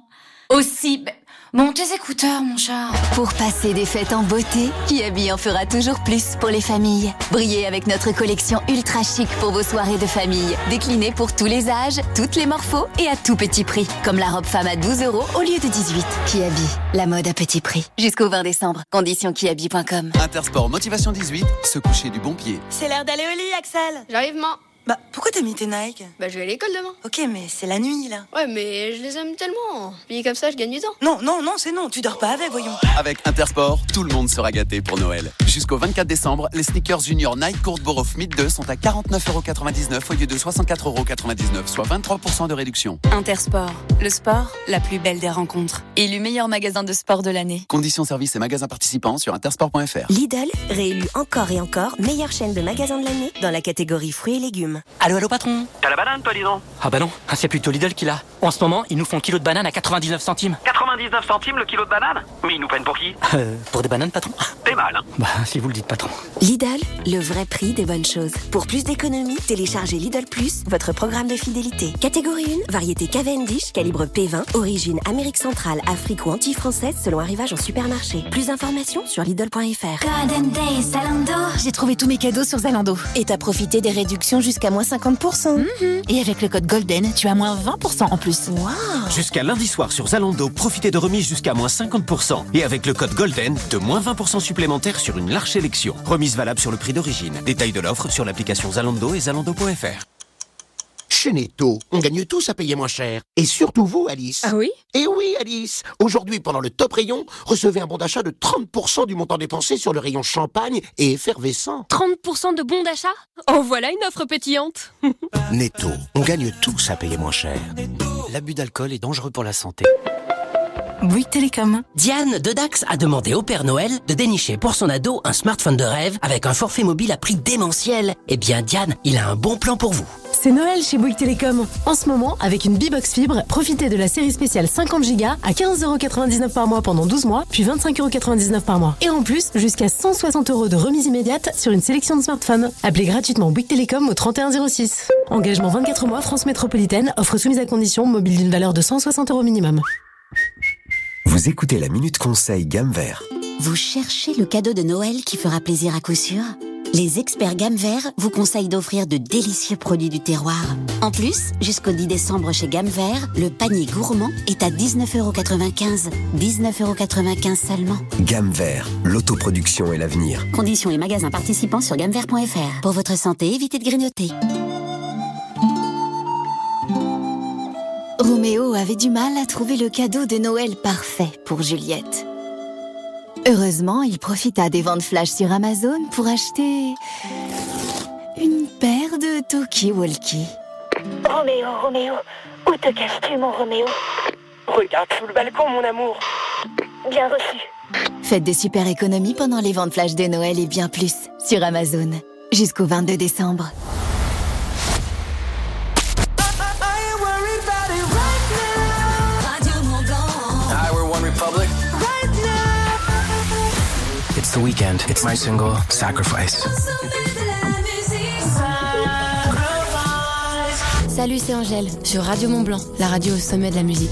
Bon, tes écouteurs, mon chat. Pour passer des fêtes en beauté, Kiabi en fera toujours plus pour les familles. Brillez avec notre collection ultra chic pour vos soirées de famille. Déclinée pour tous les âges, toutes les morphos et à tout petit prix. Comme la robe femme à 12 € au lieu de 18. Kiabi, la mode à petit prix. Jusqu'au 20 décembre. Conditions kiabi.com. Intersport Motivation 18, se coucher du bon pied. C'est l'heure d'aller au lit, Axel. J'arrive, maman. Pourquoi t'as mis tes Nike? Je vais à l'école demain. Ok, mais c'est la nuit, là. Ouais, mais je les aime tellement. Puis comme ça, je gagne du temps. Non, c'est non. Tu dors pas avec, voyons. Avec Intersport, tout le monde sera gâté pour Noël. Jusqu'au 24 décembre, les sneakers junior Nike Court Borough Mid 2 sont à 49,99€ au lieu de 64,99€, soit 23% de réduction. Intersport, le sport, la plus belle des rencontres. Élu meilleur magasin de sport de l'année. Conditions services et magasins participants sur intersport.fr. Lidl, réélu encore et encore meilleure chaîne de magasins de l'année dans la catégorie fruits et légumes. Allô patron. T'as la banane toi, dis donc? Ah bah non, c'est plutôt Lidl qui l'a. En ce moment, ils nous font kilo de banane à 99 centimes. 99 centimes le kilo de banane? Mais ils nous prennent pour qui? Pour des bananes, patron. T'es mal, hein? Si vous le dites, patron. Lidl, le vrai prix des bonnes choses. Pour plus d'économies, téléchargez Lidl Plus, votre programme de fidélité. Catégorie 1, variété Cavendish, calibre P20, origine Amérique centrale, Afrique ou anti-française selon arrivage en supermarché. Plus d'informations sur Lidl.fr. Golden Days Zalando. J'ai trouvé tous mes cadeaux sur Zalando. Et t'as profité des réductions jusqu'à moins 50%. Et avec le code Golden, tu as moins 20% en plus. Wow. Jusqu'à lundi soir sur Zalando, profitez de remises jusqu'à moins 50%. Et avec le code Golden, de moins 20% supplémentaires sur une large sélection. Remise valable sur le prix d'origine. Détail de l'offre sur l'application Zalando et zalando.fr. Chez Netto, on gagne tous à payer moins cher. Et surtout vous, Alice. Ah oui? Et oui, Alice. Aujourd'hui, pendant le top rayon, recevez un bon d'achat de 30% du montant dépensé sur le rayon champagne et effervescent. 30% de bon d'achat? Oh, voilà une offre pétillante. Netto, on gagne tous à payer moins cher. L'abus d'alcool est dangereux pour la santé. Bouygues Télécom. Diane de Dax a demandé au Père Noël de dénicher pour son ado un smartphone de rêve avec un forfait mobile à prix démentiel. Eh bien, Diane, il a un bon plan pour vous. C'est Noël chez Bouygues Télécom. En ce moment, avec une B-Box Fibre, profitez de la série spéciale 50 Go à 15,99€ par mois pendant 12 mois, puis 25,99€ par mois. Et en plus, jusqu'à 160€ de remise immédiate sur une sélection de smartphones. Appelez gratuitement Bouygues Télécom au 3106. Engagement 24 mois, France Métropolitaine, offre soumise à condition, mobile d'une valeur de 160€ minimum. Vous écoutez la Minute Conseil Gamme Vert. Vous cherchez le cadeau de Noël qui fera plaisir à coup sûr? Les experts Gamme Vert vous conseillent d'offrir de délicieux produits du terroir. En plus, jusqu'au 10 décembre chez Gamme Vert, le panier gourmand est à 19,95 €. 19,95 € seulement. Gamme Vert, l'autoproduction et l'avenir. Conditions et magasins participants sur gammevert.fr. Pour votre santé, évitez de grignoter. Roméo avait du mal à trouver le cadeau de Noël parfait pour Juliette. Heureusement, il profita des ventes flash sur Amazon pour acheter une paire de talkie-walkie. Roméo, où te caches-tu, mon Roméo? Regarde sous le balcon, mon amour. Bien reçu. Faites de super économies pendant les ventes flash de Noël et bien plus sur Amazon. Jusqu'au 22 décembre. It's the weekend. It's my single, Sacrifice. Salut, c'est Angèle, sur Radio Mont Blanc, la radio au sommet de la musique.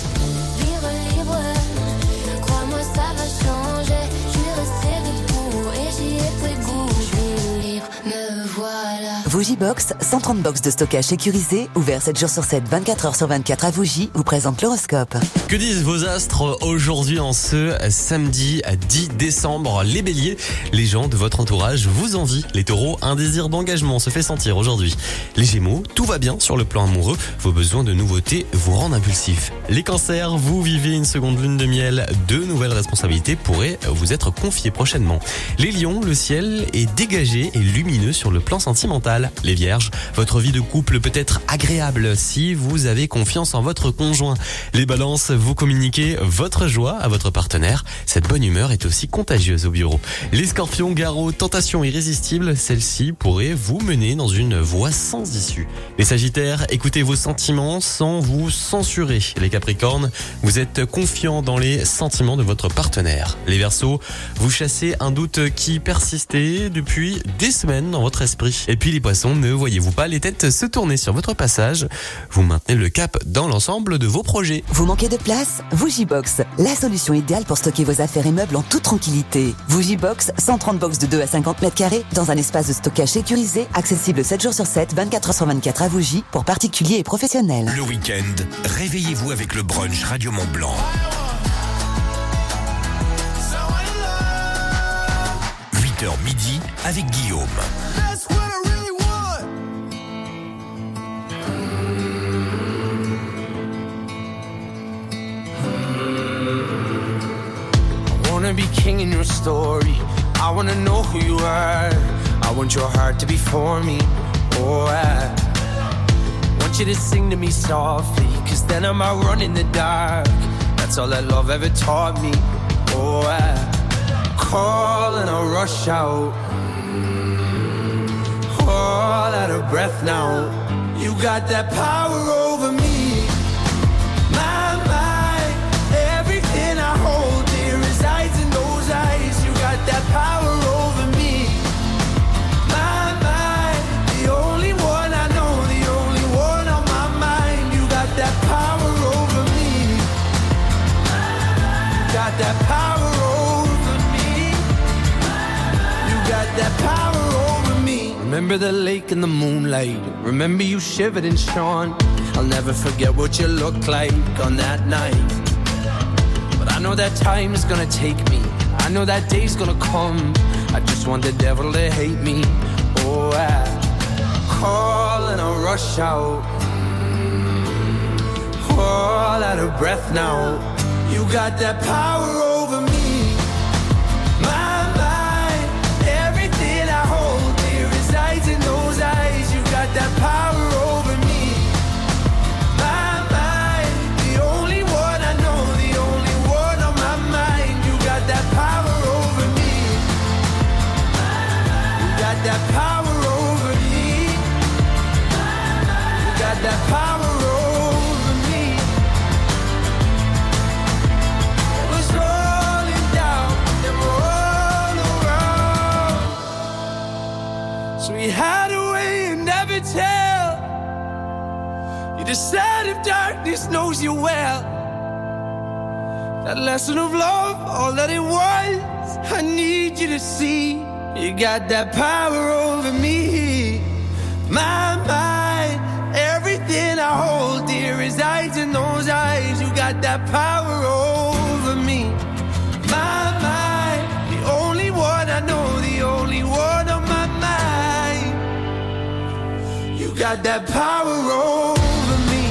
Vougibox, 130 box de stockage sécurisé, ouvert 7 jours sur 7, 24 heures sur 24 à Vougy, vous présente l'horoscope. Que disent vos astres aujourd'hui en ce samedi 10 décembre? Les béliers, les gens de votre entourage vous envient. Les taureaux, un désir d'engagement se fait sentir aujourd'hui. Les gémeaux, tout va bien sur le plan amoureux, vos besoins de nouveautés vous rendent impulsif. Les cancers, vous vivez une seconde lune de miel, de nouvelles responsabilités pourraient vous être confiées prochainement. Les lions, le ciel est dégagé et lumineux sur le plan sentimental. Les vierges, votre vie de couple peut être agréable si vous avez confiance en votre conjoint. Les balances, vous communiquez votre joie à votre partenaire. Cette bonne humeur est aussi contagieuse au bureau. Les scorpions, Garreau, tentation irrésistible, celle-ci pourrait vous mener dans une voie sans issue. Les sagittaires, écoutez vos sentiments sans vous censurer. Les capricornes, vous êtes confiants dans les sentiments de votre partenaire. Les verseaux, vous chassez un doute qui persistait depuis des semaines dans votre esprit. Et puis les poissons, ne voyez-vous pas les têtes se tourner sur votre passage? Vous maintenez le cap dans l'ensemble de vos projets. Vous manquez de place? Vougibox, la solution idéale pour stocker vos affaires et meubles en toute tranquillité. Vougibox, 130 box de 2 à 50 mètres carrés dans un espace de stockage sécurisé, accessible 7 jours sur 7, 24 heures sur 24 à Vougy, pour particuliers et professionnels. Le week-end, réveillez-vous avec le brunch Radio Mont Blanc. 8h midi avec Guillaume. I wanna be king in your story. I wanna know who you are. I want your heart to be for me. Oh, I want you to sing to me softly, 'cause then I'm out running in the dark. That's all that love ever taught me. Oh, I call and I rush out. All out of breath now. You got that power over me. My mind, everything I hold dear resides in those eyes. You got that power over me. My mind, the only one I know, the only one on my mind. You got that power over me. You got that power over me. You got that power over me. Remember the lake and the moonlight. Remember you shivered and shone. I'll never forget what you looked like on that night. But I know that time is gonna take me. I know that day's gonna come. I just want the devil to hate me. Oh, I call and I rush out. All out of breath now. You got that power over me. My mind, everything I hold dear resides in those eyes. You got that power over me. My mind, the only one I know, the only one on my mind. You got that power over me. You got that power over me. You got that power over me. It was rolling down and all around. So we had a way and never tell. You decide if darkness knows you well. That lesson of love, all that it was, I need you to see. You got that power over me. My mind, everything I hold dear resides in those eyes. You got that power over me. My mind, the only one I know, the only one on my mind. You got that power over me.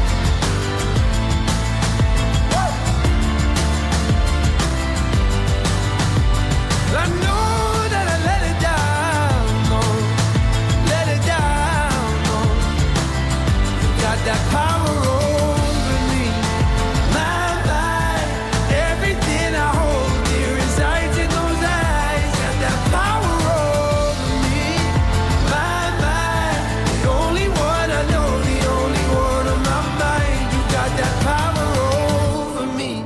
I know that I let it down, no, let it down, no. You got that power over me. My mind, everything I hold dear resides in those eyes. Got that power over me. My mind, the only one I know, the only one on my mind. You got that power over me.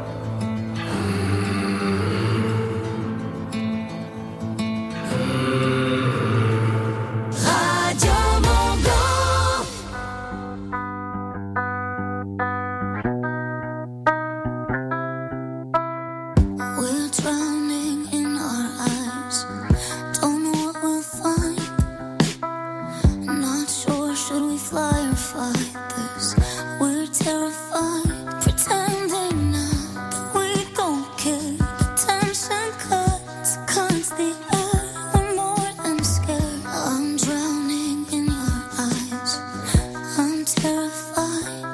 Radio Mont Blanc. We're drowning in our eyes. Don't know what we'll find. Not sure, should we fly or fight this? We're terrified, pretending now that we don't care. Tension cuts the air. We're more than scared. I'm drowning in your eyes. I'm terrified.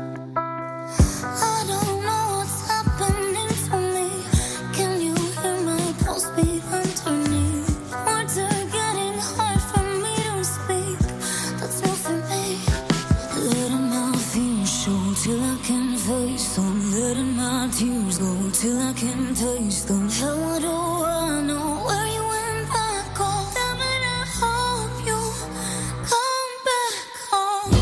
I don't know what's happening to me. Can you hear my pulse beat underneath? Words are getting hard for me to speak. That's not for me. Letting my fears show till I can face them. Letting my tears go till I can taste them. How do I know where you and I go? Damn it, I hope you come back home.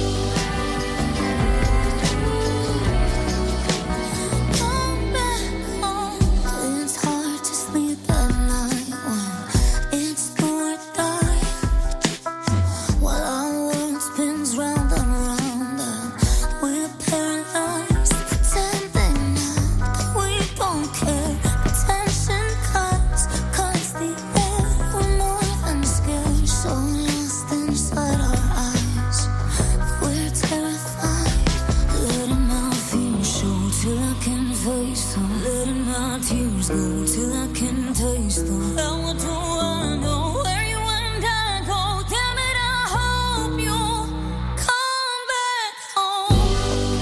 Come back home. It's hard to sleep at night when it's do or die. While our world spins round and round and we're paralyzed, pretending now that we don't care. Tension cuts the air. We're more than scared, so lost inside our eyes. We're terrified. Letting my fears show till I can face them. Letting my tears go till I can taste them. How do I know where you and I go? Damn it, I hope you come back home.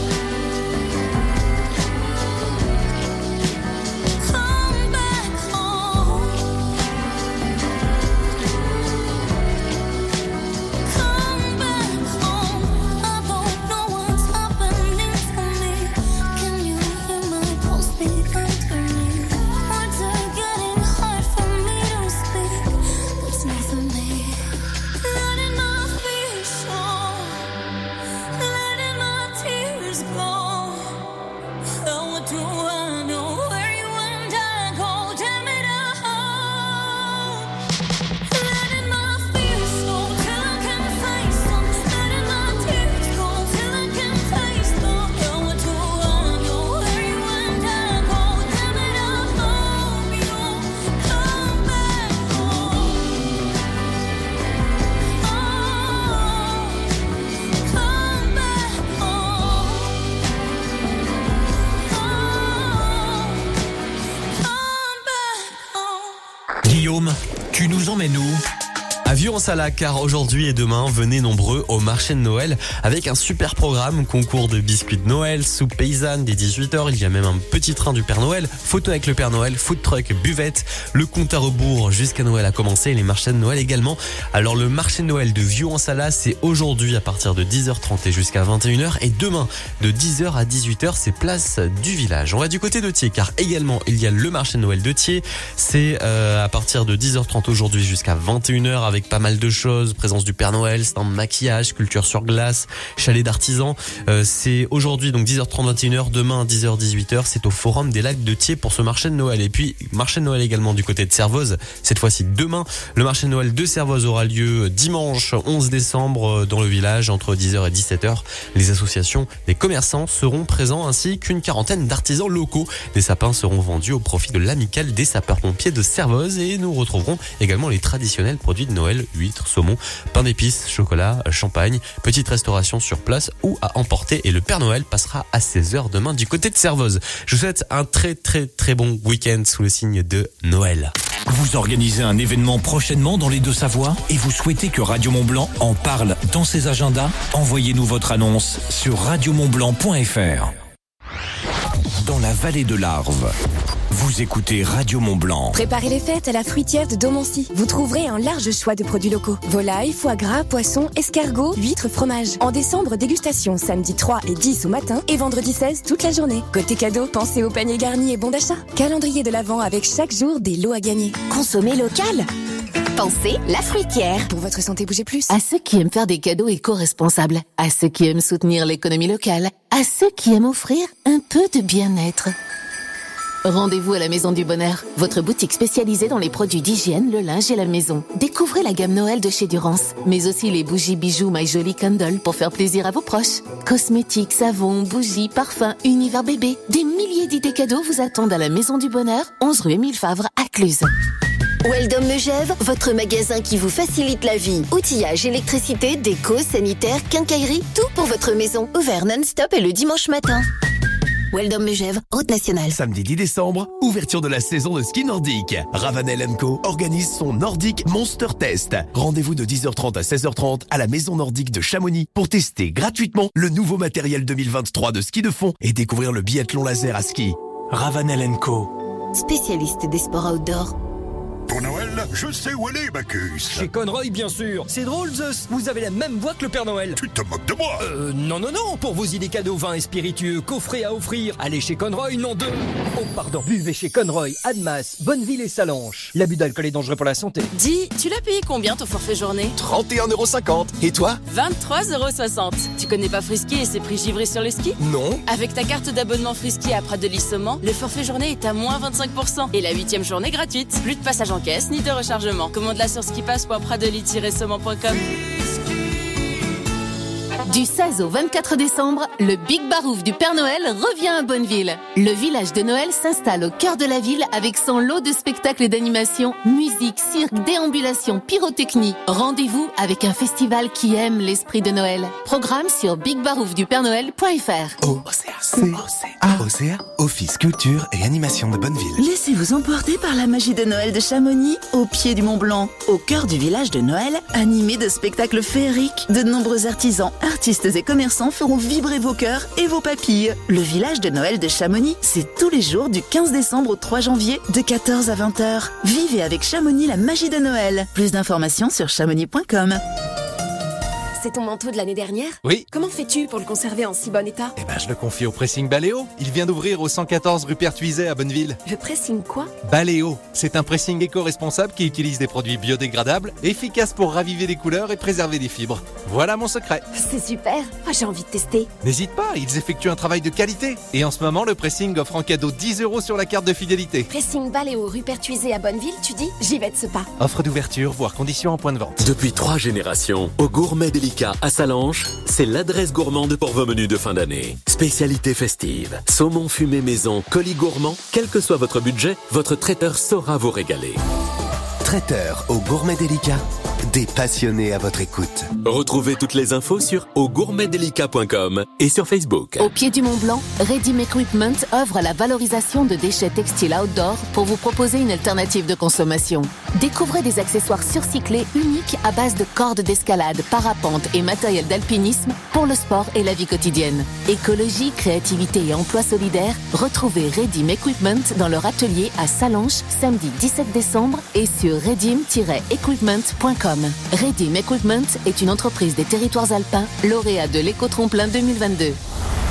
Come back home. Come back home. I don't know what's happening to me. Can you hear my pulse beat underneath? Words are getting hard for me to speak. That's not for me. Letting my fears show. Letting my tears go. How do I know where you and I go? Damn it, I hope. Letting my fears show till I can face them. Letting my tears go till I can taste them. How do I know where you and I go? Damn it, I hope you come back home. Oh, come back home. Guillaume, tu nous emmènes où? À Vieux-en-Salac, car aujourd'hui et demain, venez nombreux au marché de Noël avec un super programme, concours de biscuits de Noël, soupe paysanne dès 18h, il y a même un petit train du Père Noël, photo avec le Père Noël, food truck, buvette, le compte à rebours jusqu'à Noël a commencé et les marchés de Noël également. Alors le marché de Noël de Vieux-en-Salac, c'est aujourd'hui à partir de 10h30 et jusqu'à 21h et demain de 10h à 18h, c'est place du village. On va du côté de Thiers car également il y a le marché de Noël de Thiers, c'est à partir de 10h30 aujourd'hui jusqu'à 21h avec avec pas mal de choses, présence du Père Noël, stand maquillage, sculpture sur glace, chalet d'artisans. C'est aujourd'hui donc 10h30 21h, demain 10h 18h, c'est au Forum des Lacs de Thiers pour ce marché de Noël. Et puis marché de Noël également du côté de Servoz, cette fois-ci demain. Le marché de Noël de Servoz aura lieu dimanche 11 décembre dans le village entre 10h et 17h. Les associations des commerçants seront présents ainsi qu'une quarantaine d'artisans locaux. Des sapins seront vendus au profit de l'amicale des sapeurs-pompiers de Servoz et nous retrouverons également les traditionnels produits de Noël, huîtres, saumon, pain d'épices, chocolat, champagne, petite restauration sur place ou à emporter et le Père Noël passera à 16h demain du côté de Servoz. Je vous souhaite un très bon week-end sous le signe de Noël. Vous organisez un événement prochainement dans les Deux-Savoies et vous souhaitez que Radio Mont-Blanc en parle dans ses agendas? Envoyez-nous votre annonce sur radiomontblanc.fr. Dans la vallée de l'Arve, vous écoutez Radio Mont-Blanc. Préparez les fêtes à la fruitière de Domoncy. Vous trouverez un large choix de produits locaux. Volailles, foie gras, poissons, escargots, huîtres, fromage. En décembre, dégustation samedi 3 et 10 au matin et vendredi 16 toute la journée. Côté cadeau, pensez au panier garni et bon d'achat. Calendrier de l'Avent avec chaque jour des lots à gagner. Consommez local. Pensez la fruitière. Pour votre santé, bougez plus. À ceux qui aiment faire des cadeaux éco-responsables, à ceux qui aiment soutenir l'économie locale, à ceux qui aiment offrir un peu de bien-être. Rendez-vous à la Maison du Bonheur, votre boutique spécialisée dans les produits d'hygiène, le linge et la maison. Découvrez la gamme Noël de chez Durance, mais aussi les bougies bijoux My Jolie Candle pour faire plaisir à vos proches. Cosmétiques, savons, bougies, parfums, univers bébé. Des milliers d'idées cadeaux vous attendent à la Maison du Bonheur, 11 rue Émile Favre à Cluse. Weldom Megève, votre magasin qui vous facilite la vie. Outillage, électricité, déco, sanitaire, quincaillerie, tout pour votre maison. Ouvert non-stop et le dimanche matin. Weldom Megève, route nationale. Samedi 10 décembre, ouverture de la saison de ski nordique. Ravanel & Co organise son Nordic Monster Test. Rendez-vous de 10h30 à 16h30 à la Maison Nordique de Chamonix pour tester gratuitement le nouveau matériel 2023 de ski de fond et découvrir le biathlon laser à ski. Ravanel & Co, spécialiste des sports outdoor. Pour Noël, je sais où aller, Bacchus. Chez Conroy, bien sûr. C'est drôle, Zeus. Vous avez la même voix que le Père Noël. Tu te moques de moi. Non. Pour vos idées cadeaux, vins et spiritueux, coffrets à offrir, allez chez Conroy, nom de... Oh, pardon. Buvez chez Conroy, Annemasse, Bonneville et Salanches. L'abus d'alcool est dangereux pour la santé. Dis, tu l'as payé combien ton forfait journée ? 31,50 €. Et toi ? 23,60 €. Tu connais pas Frisky et ses prix givrés sur le ski ? Non. Avec ta carte d'abonnement Frisky à Prat de Lissement, le forfait journée est à moins 25%. Et la 8e journée gratuite. Plus de passage en caisse ni de rechargement. Commande-la sur skipass.pradeli-semant.com. Du 16 au 24 décembre, le Big Barouf du Père Noël revient à Bonneville. Le village de Noël s'installe au cœur de la ville avec son lot de spectacles et d'animations, musique, cirque, déambulation, pyrotechnie. Rendez-vous avec un festival qui aime l'esprit de Noël. Programme sur bigbaroufdupernoël.fr. OCA, Office Culture et Animation de Bonneville. Laissez-vous emporter par la magie de Noël de Chamonix, au pied du Mont Blanc, au cœur du village de Noël, animé de spectacles féeriques. De nombreux artisans, artistes et commerçants feront vibrer vos cœurs et vos papilles. Le village de Noël de Chamonix, c'est tous les jours du 15 décembre au 3 janvier, de 14 à 20h. Vivez avec Chamonix la magie de Noël. Plus d'informations sur chamonix.com. C'est ton manteau de l'année dernière ? Oui. Comment fais-tu pour le conserver en si bon état ? Je le confie au pressing Baléo. Il vient d'ouvrir au 114 rue Pertuiset à Bonneville. Le pressing quoi ? Baléo. C'est un pressing éco-responsable qui utilise des produits biodégradables, efficaces pour raviver les couleurs et préserver les fibres. Voilà mon secret. C'est super. J'ai envie de tester. N'hésite pas, ils effectuent un travail de qualité. Et en ce moment, le pressing offre en cadeau 10 € sur la carte de fidélité. Pressing Baléo rue Pertuiset à Bonneville, tu dis ? J'y vais de ce pas. Offre d'ouverture, voire conditions en point de vente. Depuis 3 générations, au Gourmet Délicat à Salanches, c'est l'adresse gourmande pour vos menus de fin d'année. Spécialité festive, saumon fumé maison, colis gourmand, quel que soit votre budget, votre traiteur saura vous régaler. Traiteur au Gourmet Délicat, des passionnés à votre écoute. Retrouvez toutes les infos sur augourmetdelicat.com et sur Facebook. Au pied du Mont Blanc, Redim Equipment œuvre à la valorisation de déchets textiles outdoor pour vous proposer une alternative de consommation. Découvrez des accessoires surcyclés uniques à base de cordes d'escalade, parapente et matériel d'alpinisme pour le sport et la vie quotidienne. Écologie, créativité et emploi solidaire, retrouvez Redim Equipment dans leur atelier à Salanches, samedi 17 décembre et sur redim-equipment.com. Redim Equipment est une entreprise des territoires alpins, lauréat de l'éco-tremplin 2022.